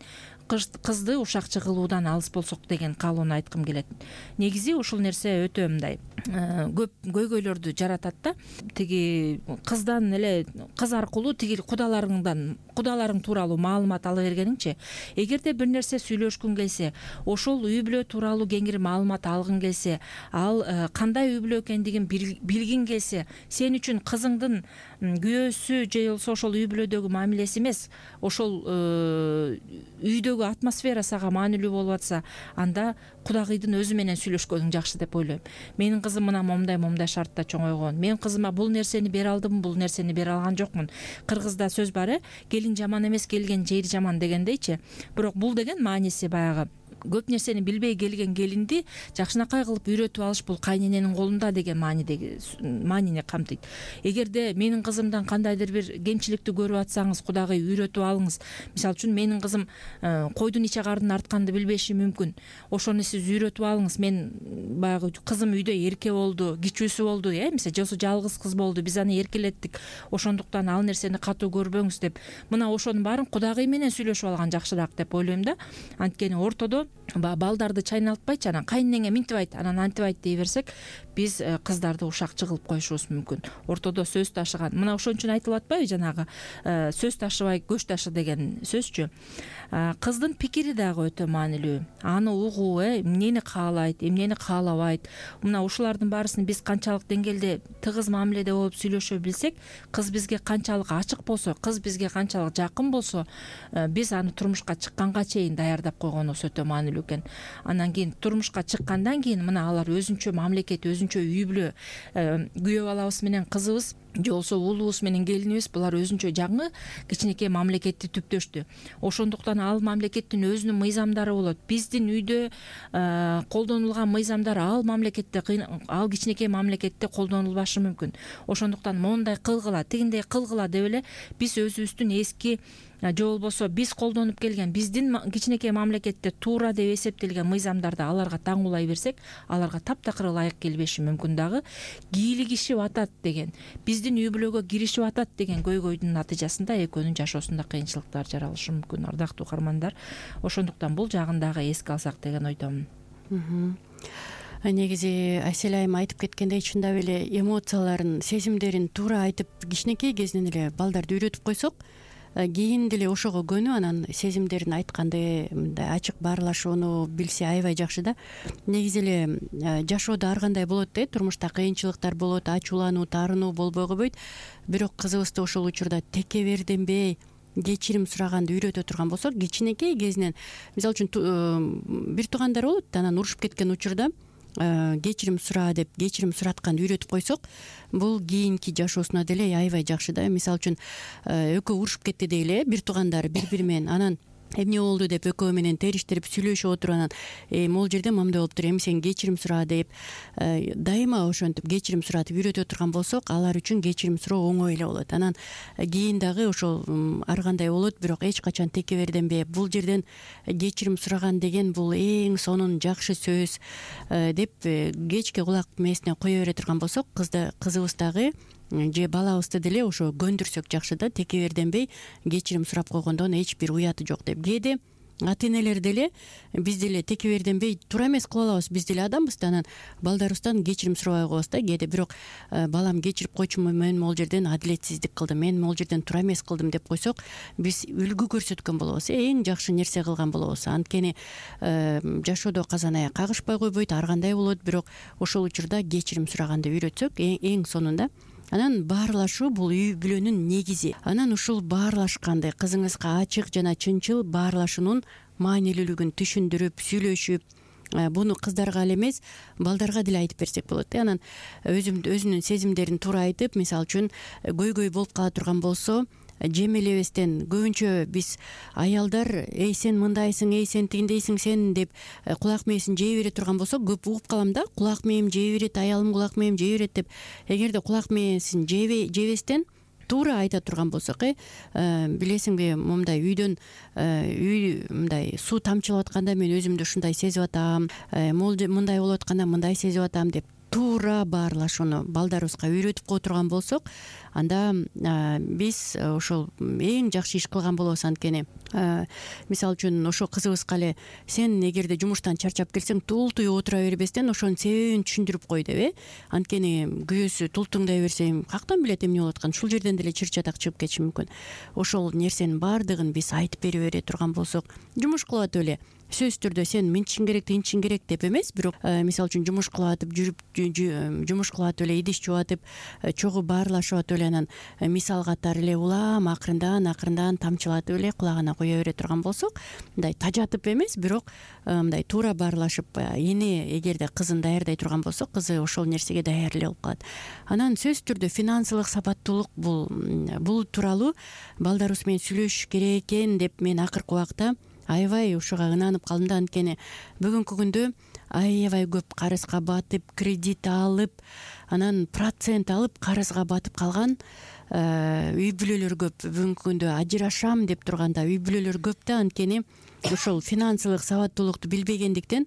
кызды ушакчы кылуудан алыс болсок деген каалоону айткым келет. Негизи ушул нерсе өтө мындай көп көйгөйлөрдү жаратат да. Тиги кыздан эле, кыз аркылуу тиги кудаларың тууралуу маалымат ала бергениңчи, эгерде бир нерсе сүйлөшкүң келсе, ошол үй бүлө тууралуу кеңири маалымат алгың келсе, ал кандай үй бүлө экендигин билгиң келсе, сен үчүн кызыңдын күйөөсү же болбосо ошол үй бүлөдөгү мамилеси эмес, ошол үйдөгү атмосфера сага маанилүү болуп атса, анда кудагыйдын өзү менен сүйлөшкөнүң жакшы деп ойлойм. Менин кызым мына момундай шартта чоңойгон. Мен кызыма бул нерсени бере алдым, бул нерсени бере алган жокмун. Кыргызда сөз бар, келин жаман эмес, келген жер жаман дегендейчи. Бирок бул деген мааниси баягы көп нерсени билбей келген келинди жакшынакай кылып үйрөтүп алыш бул кайнененин колунда деген маанини камтыйт. Эгерде менин кызымдан кандайдыр бир кемчиликти көрүп атсаңыз, кудагый үйрөтүп алыңыз. Мисалы үчүн менин кызым койдун иче кардын артканды билбеши мүмкүн. Ошону сиз үйрөтүп алыңыз. Мен баягы кызым үйдө эрке болду, кичүүсү болду, мисалы жалгыз кыз болду, биз аны эркелеттик. Ошондуктан ал нерсени катуу көрбөңүз деп. Мына ошонун баарын кудагый менен сүйлөшүп алган жакшыраак деп ойлойм да. Анткени ортодо балдарды чайналтпайчы, анан кайненеңе минтип айт, анан антип айт дей берсек, биз кыздарды ушакчы кылып коюшубуз мүмкүн. Ортодо сөз ташыган. Мына ошон үчүн айтылып атпайбы жанагы сөз ташыбай көч ташы деген сөзчү. Кыздын пикири дагы өтө маанилүү. Аны угуу, эмнени каалайт, эмнени каалабайт. Мына ушулардын баарысын биз канчалык деңгээлде тыгыз мамиледе болуп сүйлөшө билсек, кыз бизге канчалык ачык болсо, кыз бизге канчалык жакын болсо, биз аны турмушка чыкканга чейин даярдап койгонубуз өтө маанилүү экен. Анан кийин турмушка чыккандан кийин мына алар өзүнчө мамлекет, өзүнчө үй бүлө, күйөө балабыз менен кызыбыз же болбосо уулубуз менен келинибиз булар өзүнчө жаңы кичинекей мамлекетти түптөштү. Ошондуктан ал мамлекеттин өзүнүн мыйзамдары болот. Биздин үйдө колдонулган мыйзамдар ал кичинекей мамлекетте колдонулбашы мүмкүн. Ошондуктан мондай кылгыла, тигиндей кылгыла деп эле биз өзүбүздүн эски же болбосо биз колдонуп келген биздин кичинекей мамлекетте туура деп эсептелген мыйзамдарды аларга таңуулай берсек, аларга таптакыр ылайык келбеши мүмкүн. Дагы кийлигишип атат деген, биздин үй бүлөгө киришип атат деген көйгөйдүн натыйжасында экөөнүн жашоосунда кыйынчылыктар жаралышы мүмкүн, ардактуу угармандар. Ошондуктан бул жагын дагы эске алсак деген ойдомун. Негизи Асель айым айтып кеткендей, чындап эле эмоцияларын, сезимдерин туура айтып кичинекей кезинен эле балдарды үйрөтүп койсок, кийин деле ошого көнүп анан сезимдерин айтканды, мындай ачык баарлашууну билсе аябай жакшы да. Негизи эле жашоодо ар кандай болот да, турмушта кыйынчылыктар болот, ачуулануу, таарынуу болбой койбойт. Бирок кызыбызды ошол учурда текеберденбей кечирим сураганды үйрөтө турган болсок, кичинекей кезинен, мисалы үчүн бир туугандар болот, анан урушуп кеткен учурда кечирим сура деп кечирим суратканды үйрөтүп койсок, бул кийинки жашоосуна деле аябай жакшы да. Мисалы үчүн экөө урушуп кетти дейли, бир туугандары бири менен, анан эмне болду деп экөө менен териштирип сүйлөшүп отуруп, анан могул жерде мындай болуптур, эми сен кечирим сура деп дайыма ошентип кечирим суратып үйрөтө турган болсок, алар үчүн кечирим суроо оңой эле болот. Анан кийин дагы ошол ар кандай болот, бирок эч качан текеберденбей, бул жерден кечирим сураган деген бул эң сонун жакшы сөз деп кечке кулак мээсине кое бере турган болсок, кызыбыз дагы же балабызды деле ошо көндүрсөк жакшы да, текеберденбей кечирим сурап койгондон эч бир уяты жок деп. Кээде ата энелер деле биз деле текеберденбей туура эмес кыла алабыз, биз деле адамбыз да, анан балдарыбыздан кечирим сурабай коебуз да кээде. Бирок балам кечирип койчуму, мен могул жерден адилетсиздик кылдым, мен могул жерден туура эмес кылдым деп койсок, биз үлгү көрсөткөн болобуз, эң жакшы нерсе кылган болобуз. Анткени жашоодо казан аяк кагышпай койбойт, ар кандай болот, бирок ошол учурда кечирим сураганды үйрөтсөк эң сонун да. Анан баарлашуу бул үй бүлөнүн негизи. Анан ушул баарлашканды кызыңызга ачык жана чынчыл баарлашуунун маанилүүлүгүн түшүндүрүп, сүйлөшүп, буну кыздарга эле эмес, балдарга деле айтып берсек болот. Анан өзүнүн сезимдерин туура айтып, мисалы үчүн көйгөй болуп кала турган болсо, жемелебестен, көбүнчө биз аялдар сен мындайсың, сен тигиндейсиң, сен деп кулак мээсин жей бере турган болсок, көп угуп калам да, кулак мээм жей берет, аялым кулак мээм жей берет деп. Эгерде кулак мээсин жебестен туура айта турган болсок, билесиңби, мындай үйдөн мындай суу тамчылап атканда мен өзүмдү ушундай сезип атам, мындай болуп атканда мындай сезип атам деп туура баарлашууну балдарыбызга үйрөтүп кое турган болсок, анда биз ошол эң жакшы иш кылган болобуз. Анткени мисалы үчүн ошо кызыбызга эле сен эгерде жумуштан чарчап келсең, тултуюп отура бербестен ошонун себебин түшүндүрүп кой деп. Анткени күйөөсү тултуңдай берсе, каяктан билет эмне болуп атканын, ушул жерден деле чыр чатак чыгып кетиши мүмкүн. Ошол нерсенин баардыгын биз айтып бере турган болсок, жумуш кылып атып эле сөзсүз түрдө сен мынтишиң керек, тигинтишиң керек деп эмес, бирок мисалы үчүн жумуш кылып атып жүрүп, жумуш кылып атып эле идиш жууп атып, чогуу баарлашып атып эле, анан мисал катары эле улам акырындан тамчылатып эле кулагына кое бере турган болсок, мындай тажатып эмес, бирок мындай туура баарлашып, эне эгерде кызын даярдай турган болсок, кызы ошол нерсеге даяр эле болуп калат. Анан сөзсүз түрдө финансылык сабаттуулук бул тууралуу балдарыбыз менен сүйлөшүш керек экен деп мен акыркы убакта аябай ушуга ынанып калдым да. Анткени бүгүнкү күндө аябай көп карызга батып, кредит алып, анан процент алып карызга батып калган үй бүлөлөр көп. Бүгүнкү күндө ажырашам деп турганда үй бүлөлөр көп да. Анткени ошол финансылык сабаттуулукту билбегендиктен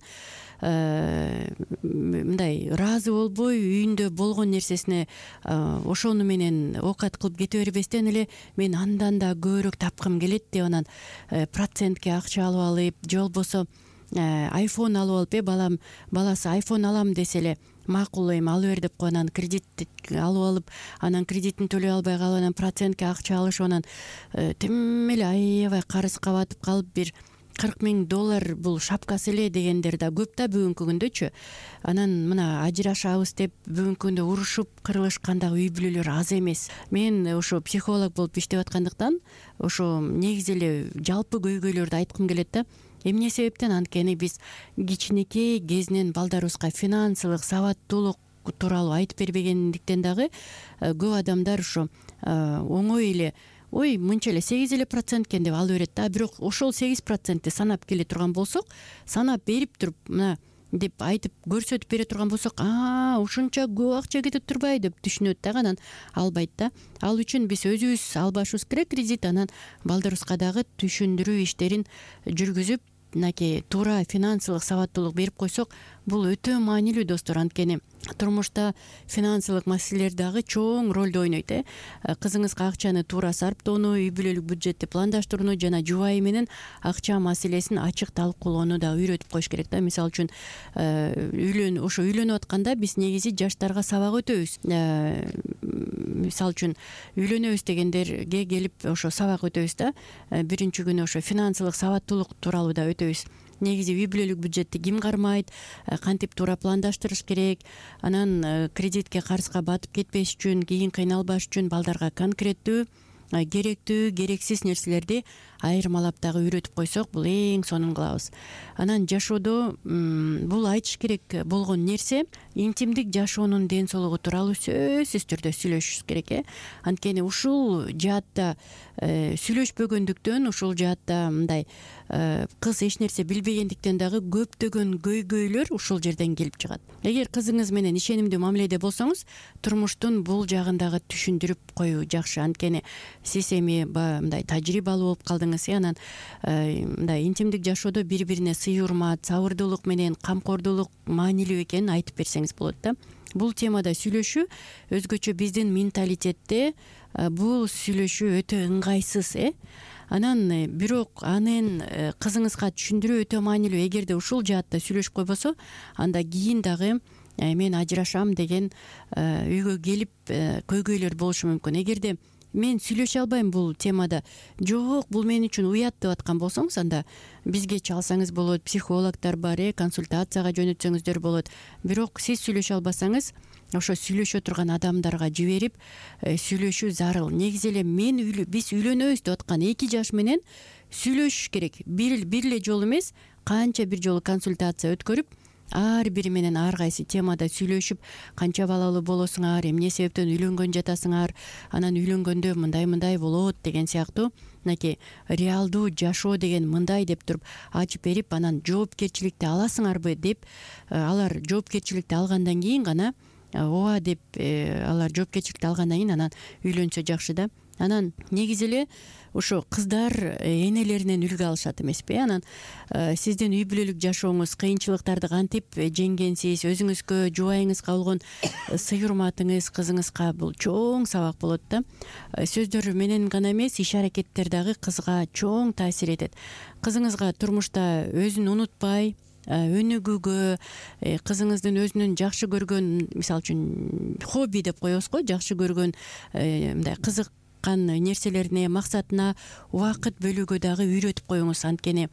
мындай ыраазы болбой, үйүндө болгон нерсесине ошону менен оокат кылып кете бербестен эле мен андан да көбүрөөк тапкым келет деп, анан процентке акча алып алып, же болбосо айфон алып алып, баласы айфон алам десе эле макул, эми ала бер деп коюп, анан кредит алып алып, анан кредитин төлөй албай калып, анан процентке акча алышып, анан тим эле аябай карызга батып калып, бир $40,000 бул шапкасы эле дегендер да көп да бүгүнкү күндөчү. Анан мына ажырашабыз деп бүгүнкү күндө урушуп кырылышкандагы үй бүлөлөр аз эмес. Мен ошо психолог болуп иштеп аткандыктан ошо негизи эле жалпы көйгөйлөрдү айткым келет да. Эмне себептен? Анткени биз кичинекей кезинен балдарыбызга финансылык сабаттуулук тууралуу айтып бербегендиктен дагы көп адамдар ошо оңой эле ой мынча эле 8% экен деп ала берет да. Бирок ошол 8%ти санап келе турган болсок, санап берип туруп мына деп айтып көрсөтүп бере турган болсок, ушунча көп акча кетип турбайбы деп түшүнөт дагы, анан албайт да. Ал үчүн биз өзүбүз албашыбыз керек кредит, анан балдарыбызга дагы түшүндүрүү иштерин жүргүзүп, мынакей туура финансылык сабаттуулук берип койсок, бул өтө маанилүү достор. Анткени турмушта финансылык маселелер дагы чоң ролду ойнойт. Кызыңызга акчаны туура сарптоону, үй бүлөлүк бюджетти пландаштырууну жана жубайы менен акча маселесин ачык талкуулоону да үйрөтүп коюш керек да. Мисалы үчүн үйлөнүп атканда биз негизи жаштарга сабак өтөбүз. Мисалы үчүн үйлөнөбүз дегендерге келип ошо сабак өтөбүз да. Биринчи күнү ошо финансылык сабаттуулук тууралуу да өтөбүз. Негизи үй бүлөлүк бюджетти ким кармайт, кантип туура пландаштырыш керек, анан кредитке карызга батып кетпеш үчүн, кийин кыйналбаш үчүн балдарга конкреттүү, керектүү, керексиз нерселерди айырмалап дагы үйрөтүп койсок, бул эң сонун кылабыз. Анан жашоодо бул айтыш керек болгон нерсе, интимдик жашоонун ден соолугу тууралуу сөзсүз түрдө сүйлөшүш керек. Анткени ушул жаатта сүйлөшпөгөндүктөн, ушул жаатта мындай кыз эч нерсе билбегендиктен дагы көптөгөн көйгөйлөр ушул жерден келип чыгат. Эгер кызыңыз менен ишенимдүү мамиледе болсоңуз, турмуштун бул жагын дагы түшүндүрүп коюу жакшы. Анткени сиз эми мындай тажрыйбалуу болуп калдыңыз, анан мындай интимдик жашоодо бири бирине сый урмат, сабырдуулук менен камкордуулук маанилүү экенин айтып берсеңиз болот да. Бул темада сүйлөшүү өзгөчө биздин менталитетте бул сүйлөшүү өтө ыңгайсыз. Анан бирок анын кызыңызга түшүндүрүү өтө маанилүү. Эгерде ушул жаатта сүйлөшүп койбосо, анда кийин дагы мен ажырашам деген үйгө келип көйгөйлөр болушу мүмкүн. Эгерде мен сүйлөшө албайм бул темада, жок бул мен үчүн уят деп аткан болсоңуз, анда бизге чалсаңыз болот, психологдор бар, консультацияга жөнөтсөңүздөр болот. Бирок сиз сүйлөшө албасаңыз, ошо сүйлөшө турган адамдарга жиберип сүйлөшүү зарыл. Негизи эле биз үйлөнөбүз деп аткан 2 жаш менен сүйлөшүш керек. Бир эле жолу эмес, канча бир жолу консультация өткөрүп, ар бири менен ар кайсы темада сүйлөшүп, канча балалуу болосуңар, эмне себептен үйлөнгөн жатасыңар, анан үйлөнгөндө мындай болот деген сыяктуу мынакей реалдуу жашоо деген мындай деп туруп ачып берип, анан жоопкерчиликти аласыңарбы деп, алар жоопкерчиликти алгандан кийин гана ооба деп алар жоопкерчиликти алгандан кийин анан үйлөнсө жакшы да. Анан негизи эле ошо кыздар энелеринен үлгү алышат эмеспи. Анан сиздин үй бүлөлүк жашооңуз, кыйынчылыктарды кантип жеңгенсиз, өзүңүзгө, жубайыңызга болгон сый урматыңыз кызыңызга бул чоң сабак болот да. Сөздөр менен гана эмес, иш аракеттер дагы кызга чоң таасир этет. Кызыңызга турмушта өзүн унутпай, өнүгүүгө, кызыңыздын өзүнүн жакшы көргөн, мисалы үчүн хобби деп коебуз го, жакшы көргөн мындай кызыккан нерселерине, максатына убакыт бөлүүгө дагы үйрөтүп коюңуз. Анткени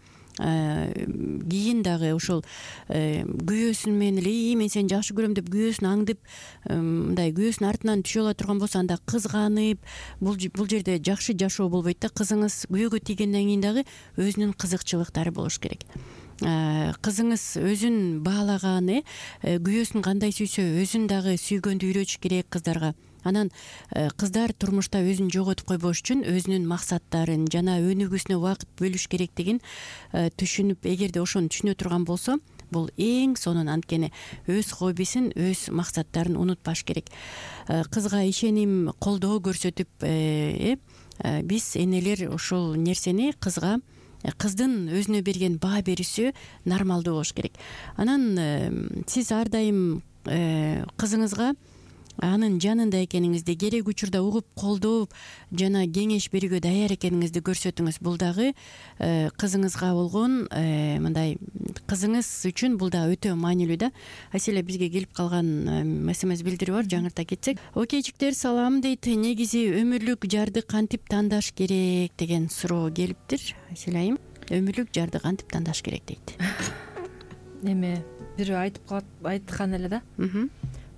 кийин дагы ошол күйөөсүн менен эле мен сени жакшы көрөм деп күйөөсүн аңдып, мындай күйөөсүнүн артынан түшө ала турган болсо, анда кызганып, бул жерде жакшы жашоо болбойт да. Кызыңыз күйөөгө тийгенден кийин дагы өзүнүн кызыкчылыктары болуш керек. Кызыңыз өзүн баалаган, күйөөсүн кандай сүйсө, өзүн дагы сүйгөндү үйрөтүш керек кыздарга. Анан кыздар турмушта өзүн жоготуп койбош үчүн өзүнүн максаттарын жана өнүгүүсүнө убакыт бөлүш керектигин түшүнүп, эгерде ошону түшүнө турган болсо, бул эң сонун. Анткени өз хоббисин, өз максаттарын унутпаш керек. Кызга ишеним, колдоо көрсөтүп, биз энелер ошол нерсени кыздын өзүнө берген баа берүүсү нормалдуу болуш керек. Анан сиз ар дайым кызыңызга анын жанында экениңизди, керек учурда угуп, колдоп жана кеңеш берүүгө даяр экениңизди көрсөтүңүз. Бул дагы кызыңызга болгон мындай, кызыңыз үчүн бул дагы өтө маанилүү да. Аселя бизге келип калган СМС билдирүү бар, жаңырта кетсек. Окейчиктер, салам дейт. Негизи өмүрлүк жарды кантип тандаш керек деген суроо келиптир. Аселя айым, өмүрлүк жарды кантип тандаш керек дейт. Эме бирөө айткан эле да.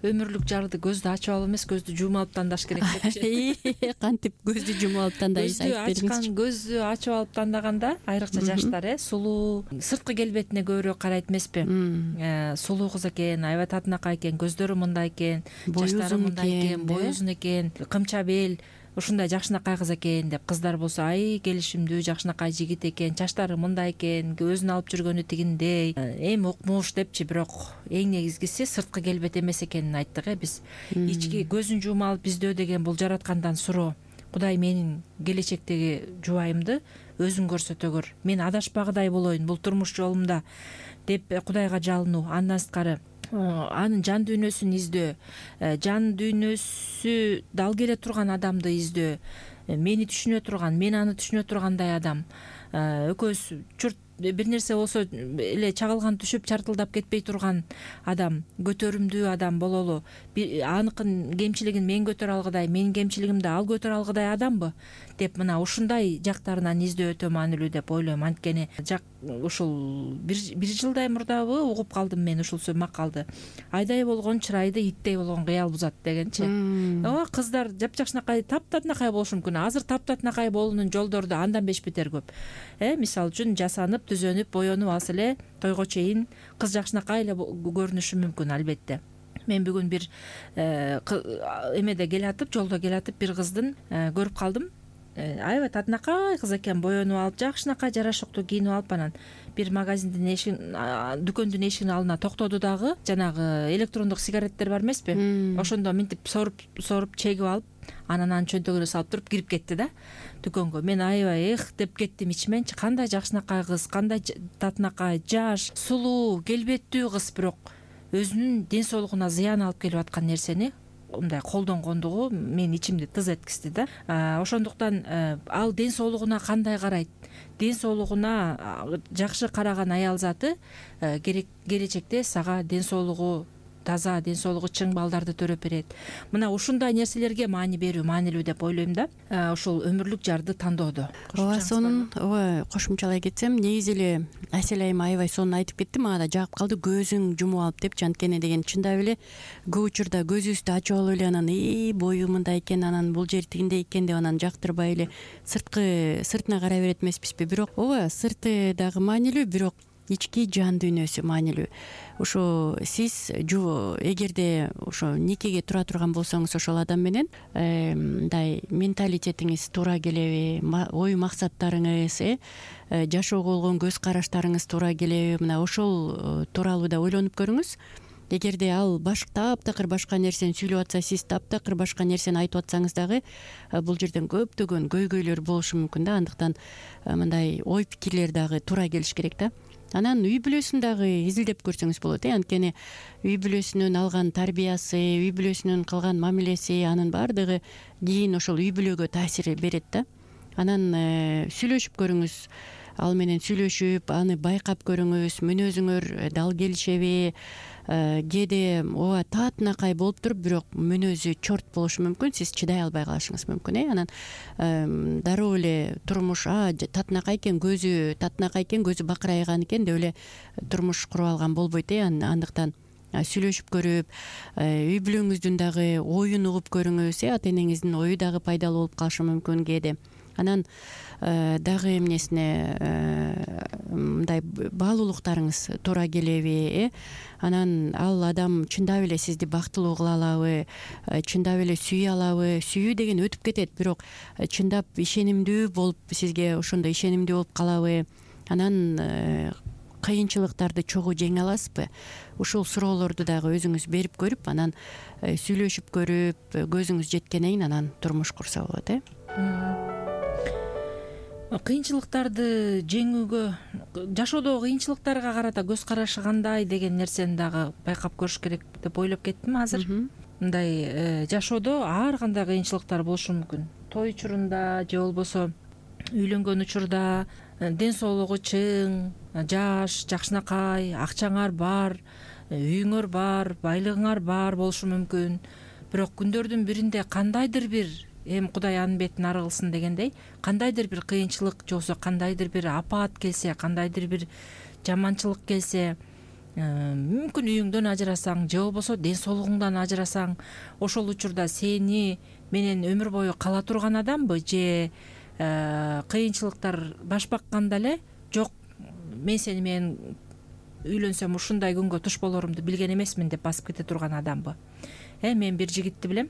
өмүрлүк жарды көздү ачып алып эмес, көздү жумуп алып тандаш керек депчи. Кантип көздү жумуп алып тандайбыз, айтып бериңизчи. Көздү ачып алып тандаганда айрыкча жаштар сулуу, сырткы келбетине көбүрөөк карайт эмеспи? Сулуу кыз экен, аябай татынакай экен, көздөрү мындай экен, чачтары мындай экен, бою узун экен, кымча бел, ушундай жакшынакай кыз экен деп, кыздар болсо ай келишимдүү жакшынакай жигит экен, чачтары мындай экен, өзүн алып жүргөнү тигиндей, эми укмуш депчи. Бирок эң негизгиси сырткы келбет эмес экенин айттык биз. Ички көзүн жумуп алып издөө деген бул жараткандан суроо. Кудай менин келечектеги жубайымды өзүң көрсөтөгөр, мен адашпагыдай болоюн бул турмуш жолумда деп Кудайга жалынуу. Андан сырткары анын жан дүйнөсүн издөө, жан дүйнөсү дал келе турган адамды издөө, мени түшүнө турган, мен аны түшүнө тургандай адам, экөөбүз чурт бир нерсе болсо эле чагылган түшүп чартылдап кетпей турган адам, көтөрүмдүү адам бололу. Аныкын кемчилигин мен көтөрө алгыдай, менин кемчилигимди ал көтөрө алгыдай адамбы деп, мына ушундай жактарынан издөө өтө маанилүү деп ойлойм. Анткени ушул бир жылдай мурдабы угуп калдым мен ушул макалды. Айдай болгон чырайды иттей болгон кыял бузат дегенчи. Кыздар жапжакшынакай, таптатынакай болушу мүмкүн. Азыр таптатынакай болуунун жолдору да андан беш бетер көп. Мисалы үчүн жасанып, түзөнүп, боенуп алса эле тойго чейин кыз жакшынакай эле көрүнүшү мүмкүн, албетте. Мен бүгүн бир эмеде келатып, жолдо келатып бир кыздын көрүп калдым. Аябай татынакай кыз экен, боенуп алып, жакшынакай жарашыктуу кийинип алып, анан бир магазиндин дүкөндүн эшигинин алдына токтоду дагы, жанагы электрондук сигареттер бар эмеспи? Ошондо минтип соруп чегип алып, анан анын чөнтөгүнө салып туруп кирип кетти да дүкөнгө. Мен аябай деп кеттим ичименчи. Кандай жакшынакай кыз, кандай татынакай, жаш, сулуу, келбеттүү кыз, бирок өзүнүн ден соолугуна зыян алып келип аткан нерсени мындай колдонгондугу мени ичимди тыз эткизди да. Ошондуктан ал ден соолугуна кандай карайт, ден соолугуна жакшы караган аял заты келечекте сага ден соолугу таза, ден соолугу чың балдарды төрөп берет. Мына ушундай нерселерге маани берүү маанилүү деп ойлойм да. Ушул өмүрлүк жарды тандоодо. Сонун кошумчалай кетсем, негизи эле Асель айым аябай сонун айтып кетти, мага да жагып калды. Көзүң жумуп алып депчи, анткени деген чындап эле көп учурда көзүбүздү ачып алып эле анан бою мындай экен, анан бул жери тигиндей экен деп анан жактырбай эле сыртына карай берет эмеспизби? Бирок сырты дагы маанилүү, бирок ички жан дүйнөсү маанилүү. Ошо сиз эгерде ошо никеге тура турган болсоңуз, ошол адам менен мындай менталитетиңиз туура келеби, ой максаттарыңыз, жашоого болгон көз караштарыңыз туура келеби, мына ошол тууралуу да ойлонуп көрүңүз. Эгерде ал таптакыр башка нерсени сүйлөп атса, сиз таптакыр башка нерсени айтып атсаңыз дагы, бул жерден көптөгөн көйгөйлөр болушу мүмкүн да. Андыктан мындай ой пикирлер дагы туура келиш керек да. Анан үй бүлөсүн дагы изилдеп көрсөңүз болот. Анткени үй бүлөсүнүн алган тарбиясы, үй бүлөсүнүн кылган мамилеси, анын баардыгы кийин ошол үй бүлөгө таасир берет да. Анан сүйлөшүп көрүңүз, ал менен сүйлөшүп, аны байкап көрүңүз, мүнөзүңөр дал келишеби, кээде ооба татынакай болуп туруп, бирок мүнөзү чорт болушу мүмкүн, сиз чыдай албай калышыңыз мүмкүн. Анан дароо эле турмуш татынакай экен, көзү бакырайган экен деп эле турмуш куруп алган болбойт. Андыктан сүйлөшүп көрүп, үй бүлөңүздүн дагы оюн угуп көрүңүз. Ата энеңиздин ою дагы пайдалуу болуп калышы мүмкүн кээде. Анан дагы эмнесине мындай баалуулуктарыңыз туура келеби? Анан ал адам чындап эле сизди бактылуу кыла алабы, чындап эле сүйө алабы? Сүйүү деген өтүп кетет, бирок чындап ишенимдүү болуп, сизге ошондой ишенимдүү болуп калабы? Анан кыйынчылыктарды чогуу жеңе аласызбы? Ушул суроолорду дагы өзүңүз берип көрүп, анан сүйлөшүп көрүп, көзүңүз жеткенден кийин анан турмуш курса болот. Кыйынчылыктарды жеңүүгө, жашоодогу кыйынчылыктарга карата көз карашы кандай деген нерсени дагы байкап көрүш керек деп ойлоп кеттим азыр. Мындай жашоодо ар кандай кыйынчылыктар болушу мүмкүн. Той учурунда же болбосо үйлөнгөн учурда ден соолугу чың, жаш, жакшынакай, акчаңар бар, үйүңөр бар, байлыгыңар бар болушу мүмкүн. Бирок күндөрдүн биринде кандайдыр бир Кудай анын бетин ары кылсын дегендей, кандайдыр бир кыйынчылык же болбосо кандайдыр бир апаат келсе, кандайдыр бир жаманчылык келсе, мүмкүн үйүңдөн ажырасаң же болбосо ден соолугуңдан ажырасаң, ошол учурда сени менен өмүр бою кала турган адамбы же кыйынчылыктар баш бакканда эле жок мен сени менен үйлөнсөм ушундай күнгө туш болорумду билген эмесмин деп басып кете турган адамбы? Мен бир жигитти билем.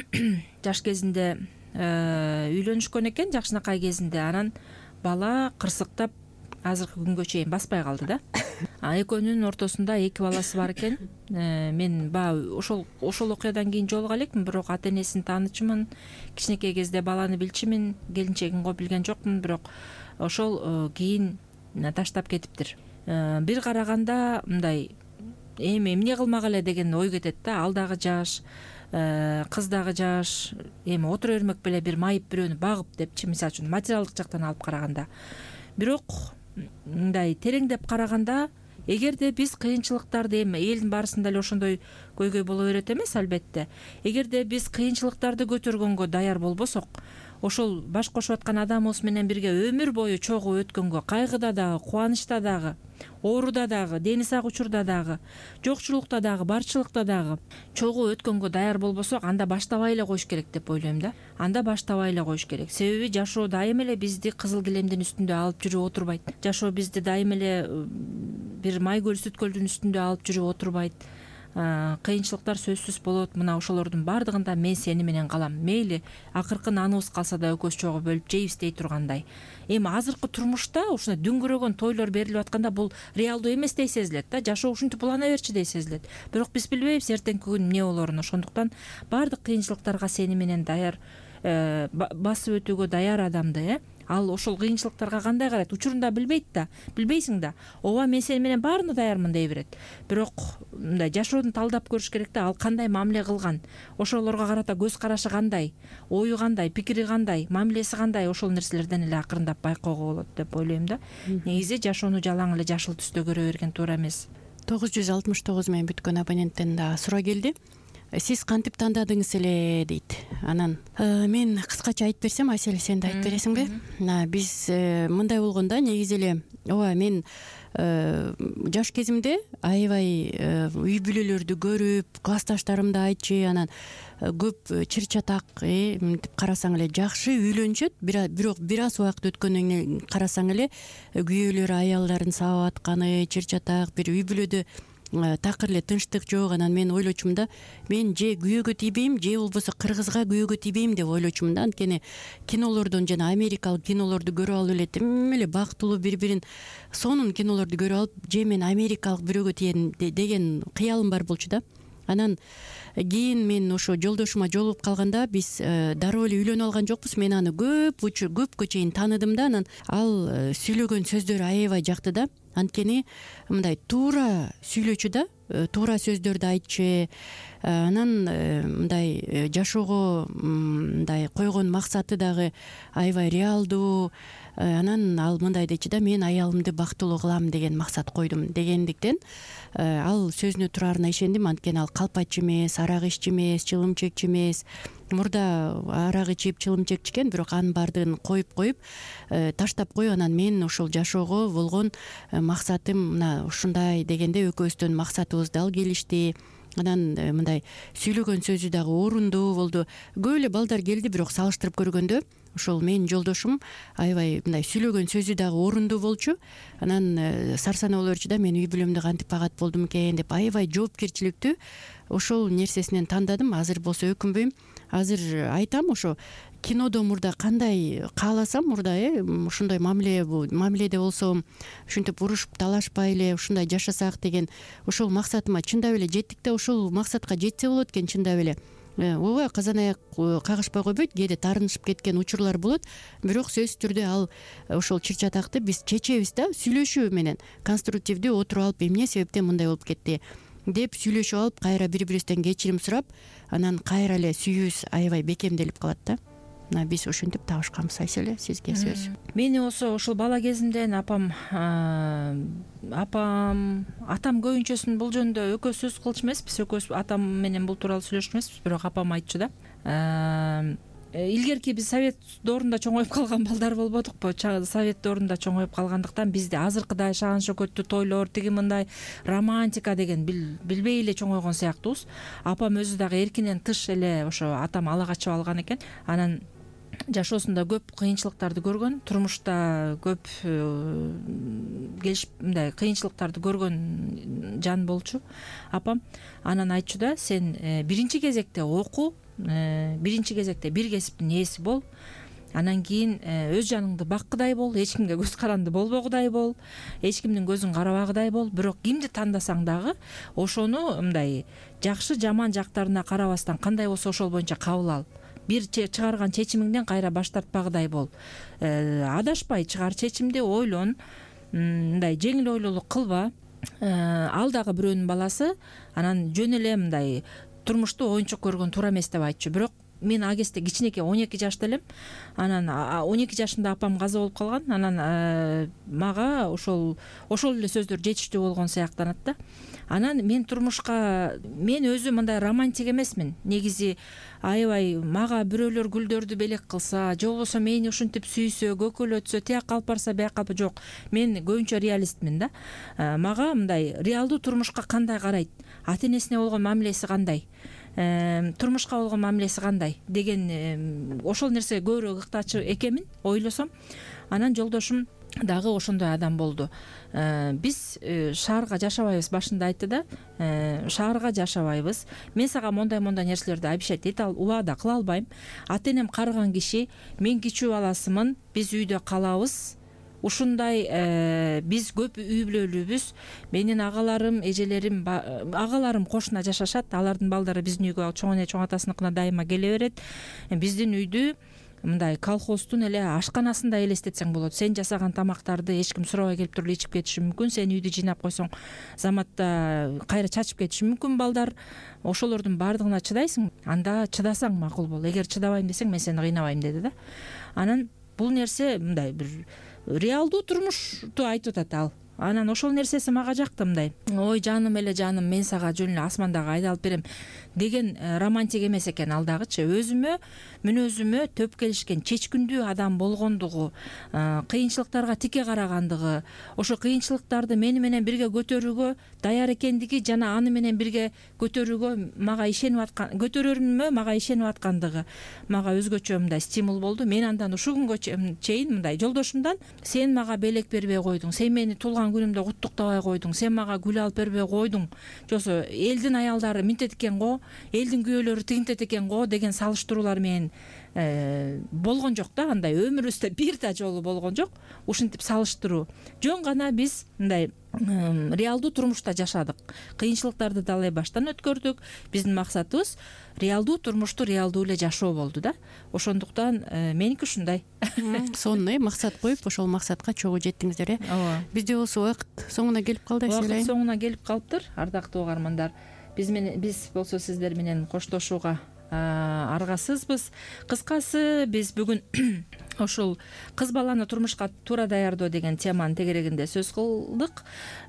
Жаш кезинде үйлөнүшкөн экен, жакшынакай кезинде. Анан бала кырсыктап азыркы күнгө чейин баспай калды да. Экөөнүн ортосунда 2 баласы бар экен. Мен ошол окуядан кийин жолуга элекмин, бирок ата энесин таанычумун. Кичинекей кезде баланы билчимин, келинчегин го билген жокмун, бирок ошол кийин таштап кетиптир. Бир караганда мындай эмне кылмак эле деген ой кетет да. Ал дагы жаш, кыз дагы жаш, отура бермек беле бир майып бирөөнү багып депчи, мисалы үчүн материалдык жактан алып караганда. Бирок мындай тереңдеп караганда, эгерде биз кыйынчылыктарды элдин баарысында эле ошондой көйгөй боло берет эмес, албетте. Эгерде биз кыйынчылыктарды көтөргөнгө даяр болбосок, ошол баш кошуп аткан адамыбыз менен бирге өмүр бою чогуу өткөнгө, кайгыда дагы, кубанычта дагы, ооруда дагы, дени сак учурда дагы, жокчулукта дагы, барчылыкта дагы чогуу өткөнгө даяр болбосок, анда баштабай эле коюш керек деп ойлойм да. Анда баштабай эле коюш керек. Себеби жашоо дайым эле бизди кызыл килемдин үстүндө алып жүрүп отурбайт. Жашоо бизди дайым эле бир май көл сүткөлдүн үстүндө алып жүрүп отурбайт. Кыйынчылыктар сөзсүз болот. Мына ошолордун баардыгында мен сени менен калам. Мейли акыркы наныбыз калса да экөөбүз чогуу бөлүп жейбиз дей тургандай. Азыркы турмушта ушундай дүңгүрөгөн тойлор берилип атканда бул реалдуу эмес дей сезилет да. Жашоо ушинтип улана берчи дей сезилет. Бирок биз билбейбиз эртеңки күн эмне болоорун. Ошондуктан баардык кыйынчылыктарга сени менен даяр, басып өтүүгө даяр адамды ал ошол кыйынчылыктарга кандай карайт? Учурунда билбейт да, билбейсиң да. Ооба мен сени менен баарына даярмын дей берет. Бирок мындай жашоодун талдап көрүш керек да, ал кандай мамиле кылган, ошолорго карата көз карашы кандай, ою кандай, пикири кандай, мамилеси кандай, ошол нерселерден эле акырындап байкоого болот деп ойлойм да. Негизи жашоону жалаң эле жашыл түстө көрө берген туура эмес. 969 менен бүткөн абоненттен да суроо келди. Сиз кантип тандадыңыз эле дейт. Анан мен кыскача айтып берсем, Асель сен да айтып бересиңби? Биз мындай болгондо негизи эле ооба мен жаш кезимде аябай үй бүлөлөрдү көрүп, классташтарым да айтчу, анан көп чыр чатак, мынтип карасаң эле жакшы үйлөнүшөт, бирок бир аз убакыт өткөндөн кийин карасаң эле күйөөлөр аялдарын сабап атканы, чыр чатак, бир үй бүлөдө такыр эле тынчтык жок. Анан мен ойлочумун да, мен же күйөөгө тийбейм, же болбосо кыргызга күйөөгө тийбейм деп ойлочумун да. Анткени кинолордон жана америкалык кинолорду көрүп алып эле тим эле бактылуу бири-бирин сонун кинолорду көрүп алып, же мен америкалык бирөөгө тием деген кыялым бар болчу да. Анан кийин мен ошо жолдошума жолугуп калганда биз дароо эле үйлөнүп алган жокпуз. Мен аны көпкө чейин тааныдым да. Анан ал сүйлөгөн сөздөрү аябай жакты да. Анткени мындай туура сүйлөчү да, туура сөздөрдү айтчу. Анан мындай жашоого мындай койгон максаты дагы аябай реалдуу. Анан ал мындай дечи да, мен аялымды бактылуу кылам деген максат койдум дегендиктен ал сөзүнө турарына ишендим. Анткени ал калпачы эмес, арак иччи эмес, чылым чекчи эмес. Мурда арак ичип чылым чекчикен, бирок анын баардыгын коюп таштап коюп, анан мен ошол жашоого болгон максатым мына ушундай дегенде экөөбүздүн максатыбызды ал келишти. Анан мындай сүйлөгөн сөзү дагы орундуу болду. Көп эле балдар келди, бирок салыштырып көргөндө ошол менин жолдошум аябай мындай сүйлөгөн сөзү дагы орундуу болчу. Анан сарсана боло берчү да, мен үй бүлөмдө кантип багат болдум экен деп аябай жоопкерчиликтүү ошол нерсесинен тандадым. Азыр болсо өкүнбөйм. Азыр айтам, ошо кинодо мурда кандай кааласам, мурда ушундай мамиледе болсом, ушинтип урушуп талашпай эле ушундай жашасак деген ошол максатыма чындап эле жеттик да. Ошол максатка жетсе болот экен чындап эле. Ооба, казан аяк кагышпай койбойт, кээде таарынышып кеткен учурлар болот, бирок сөзсүз түрдө ал ошол чыр чатакты биз чечебиз да, сүйлөшүү менен конструктивдүү отуруп алып, эмне себептен мындай болуп кетти деп сүйлөшүп алып, кайра бири-бирибизден кечирим сурап, анан кайра эле сүйүүбүз аябай бекемделип калат да. Биз ошентип табышканбыз. Айселе, сизге сөз. Мени болсо ошол бала кезимден апам атам көбүнчөсүн бул жөнүндө экөөбүз сөз кылчу эмеспиз. Экөөбүз атам менен бул тууралуу сүйлөшчү эмеспиз, бирок апам айтчу да. илгерки биз совет доорунда чоңоюп калган балдар болбодукпу. Совет доорунда чоңоюп калгандыктан бизде азыркыдай шаан шөкөттүү тойлор, тиги мындай романтика деген билбей эле чоңойгон сыяктуубуз. Апам өзү дагы эркинен тыш эле ошо атам ала качып алган экен. Анан жашоосунда көп кыйынчылыктарды көргөн, турмушта көп келишип мындай кыйынчылыктарды көргөн жан болчу апам. Анан айтчу да, сен биринчи кезекте оку, биринчи кезекте бир кесиптин ээси бол, анан кийин өз жаныңды баккыдай бол, эч кимге көз каранды болбогудай бол, эч кимдин көзүн карабагыдай бол, бирок кимди тандасаң дагы ошону мындай жакшы жаман жактарына карабастан кандай болсо ошол боюнча кабыл ал. Бир чыгарган чечимиңден кайра баш тартпагыдай бол. Адашпай чыгар чечимди, ойлон, мындай жеңил ойлуулук кылба. Ал дагы бирөөнүн баласы, анан жөн эле мындай турмушту оюнчук көргөн туура эмес деп айтчу. Бирок мен ал кезде кичинекей 12 жашта элем. Анан 12 жашында апам каза болуп калган. Анан мага ошол эле сөздөр жетиштүү болгон сыяктанат да. Анан мен турмушка, мен өзүм мындай романтик эмесмин. Негизи аябай мага бирөөлөр гүлдөрдү белек кылса, же болбосо мени ушинтип сүйсө, көкөлөтсө, тияк алып барса, бияка алып жок. Мен көбүнчө реалистмин да. Мага мындай реалдуу турмушка кандай карайт, ата-энесине болгон мамилеси кандай, турмушка болгон мамилеси кандай деген ошол нерсеге көбүрөөк ыктаачы экенмин, ойлосом. Анан жолдошум дагы ошондой адам болду. Биз шаарга жашабайбыз, башында айтты да, шаарга жашабайбыз. Мен сага мондай нерселерди обещать эте убада кыла албайм. Ата-энем карыган киши, мен кичүү баласымын, биз үйдө калабыз. Ушундай биз көп үй бүлөлүүбүз. Менин агаларым, эжелерим, агаларым кошуна жашашат. Алардын балдары биздин үйгө чоң эне, чоң атасыныкына дайыма келе берет. Биздин үйдү мындай колхоздун эле ашканасында элестетсең болот. Сен жасаган тамактарды эч ким сурабай келип туруп ичип кетиши мүмкүн. Сен үйдү жыйнап койсоң, заматта кайра чачып кетиши мүмкүн балдар. Ошолордун баардыгына чыдайсың, анда чыдасаң макул бол. Эгер чыдабайм десең, мен сени кыйнабайм деди да. Анан бул нерсе мындай бир реалдуу турмушту айтып атат ал. Анан ошол нерсеси мага жакты, мындай. Ой, жаным эле жаным, мен сага жөн эле асмандагы айдалып берем деген романтик эмес экен ал дагычы. Өзүмө, мүнөзүмө төп келишкен, чечкиндүү адам болгондугу, кыйынчылыктарга тике карагандыгы, ошо кыйынчылыктарды мени менен бирге көтөрүүгө даяр экендиги жана аны менен бирге көтөрүүгө мага ишенип аткан, көтөрөрүмө мага ишенип аткандыгы мага өзгөчө мындай стимул болду. Мен андан ушул күнгө чейин мындай жолдошумдан, сен мага белек бербей койдуң, сен мени туулган күнүмдө куттуктабай койдуң, сен мага гүл алып бербей койдуң, жосо элдин аялдары мынтет экен го, элдин күйөөлөрү тигинтет экен го деген салыштыруулар менен болгон жок да. Андай өмүрүбүздө бир да жолу болгон жок ушинтип салыштыруу. Жөн гана биз мындай реалдуу турмушта жашадык, кыйынчылыктарды далай баштан өткөрдүк. Биздин максатыбыз реалдуу турмушту реалдуу эле жашоо болду да. Ошондуктан меники ушундай. Сонун максат коюп, ошол максатка чогуу жеттиңиздер. Ооба. Бизде болсо убакыт соңуна келип калды. Убакыт соңуна келип калыптыр, ардактуу угармандар. Биз болсо сиздер менен коштошууга аргасызбыз. Кыскасы, биз бүгүн ошол кыз баланы турмушка туура даярдоо деген теманын тегерегинде сөз кылдык.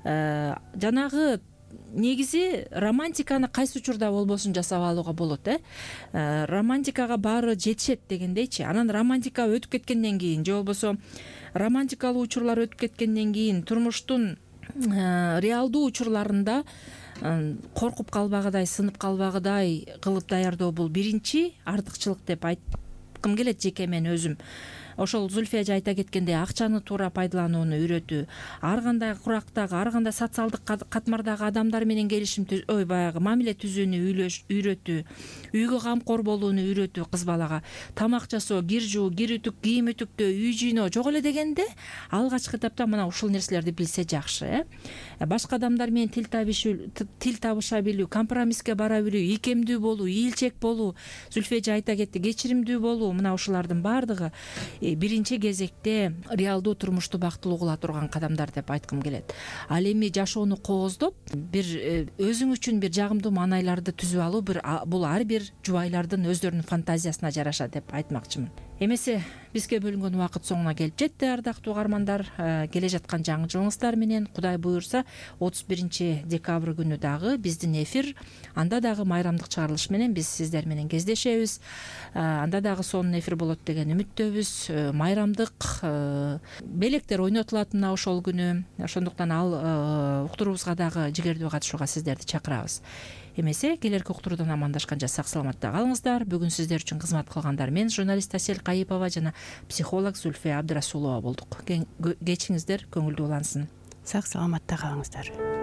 Жанагы негизи романтиканы кайсы учурда болбосун жасап алууга болот, романтикага баары жетишет дегендейчи. Анан романтика өтүп кеткенден кийин, же болбосо романтикалуу учурлар өтүп кеткенден кийин турмуштун реалдуу учурларында коркуп калбагыдай, сынып калбагыдай кылып даярдоо бул биринчи артыкчылык деп айткым келет жеке мен өзүм. Ошол Зульфия айта кеткендей, акчаны туура пайдаланууну үйрөтүү, ар кандай курактагы, ар кандай социалдык катмардагы адамдар менен келишим баягы мамиле түзүүнү үйрөтүү, үйгө камкор болууну үйрөтүү кыз балага, тамак жасоо, кир жуу, кир ütүк, кийим ütүктөө, үй жыйноо, жок эле дегенде алгачкы этапта мына ушул нерселерди билсе жакшы. Башка адамдар менен тил табыша билүү, компромисске бара билүү, ийкемдүү болуу, ийилчек болуу, Зульфия айта кетти, кечиримдүү болуу, мына ушулардын баардыгы биринчи кезекте реалдуу турмушту бактылуу кыла турган кадамдар деп айткым келет. Ал эми жашоону кооздоп, бир өзүң үчүн бир жагымдуу маанайларды түзүп алуу бул ар бир жубайлардын өздөрүнүн фантазиясына жараша деп айтмакчымын. Эмесе бизге бөлүнгөн убакыт соңуна келип жетти, ардактуу угармандар. Келе жаткан жаңы жылыңыздар менен Кудай буюрса 31 декабрь күнү дагы биздин эфир, анда дагы майрамдык чыгарылыш менен биз сиздер менен кездешебиз. Анда дагы сонун эфир болот деген үмүттөбүз. Майрамдык белектер ойнотулатына ошол күнү, ошондуктан ал уктуруубузга дагы жигердүү катышууга сиздерди чакырабыз. Эмесе келерки уктуруудан амандашканча сак саламатта калыңыздар. Бүгүн сиздер үчүн кызмат кылгандар мен журналист Асель Кайыпова жана психолог Зульфия Абдрасулова болдук. Кечиңиздер көңүлдүү улансын. Сак саламатта калыңыздар.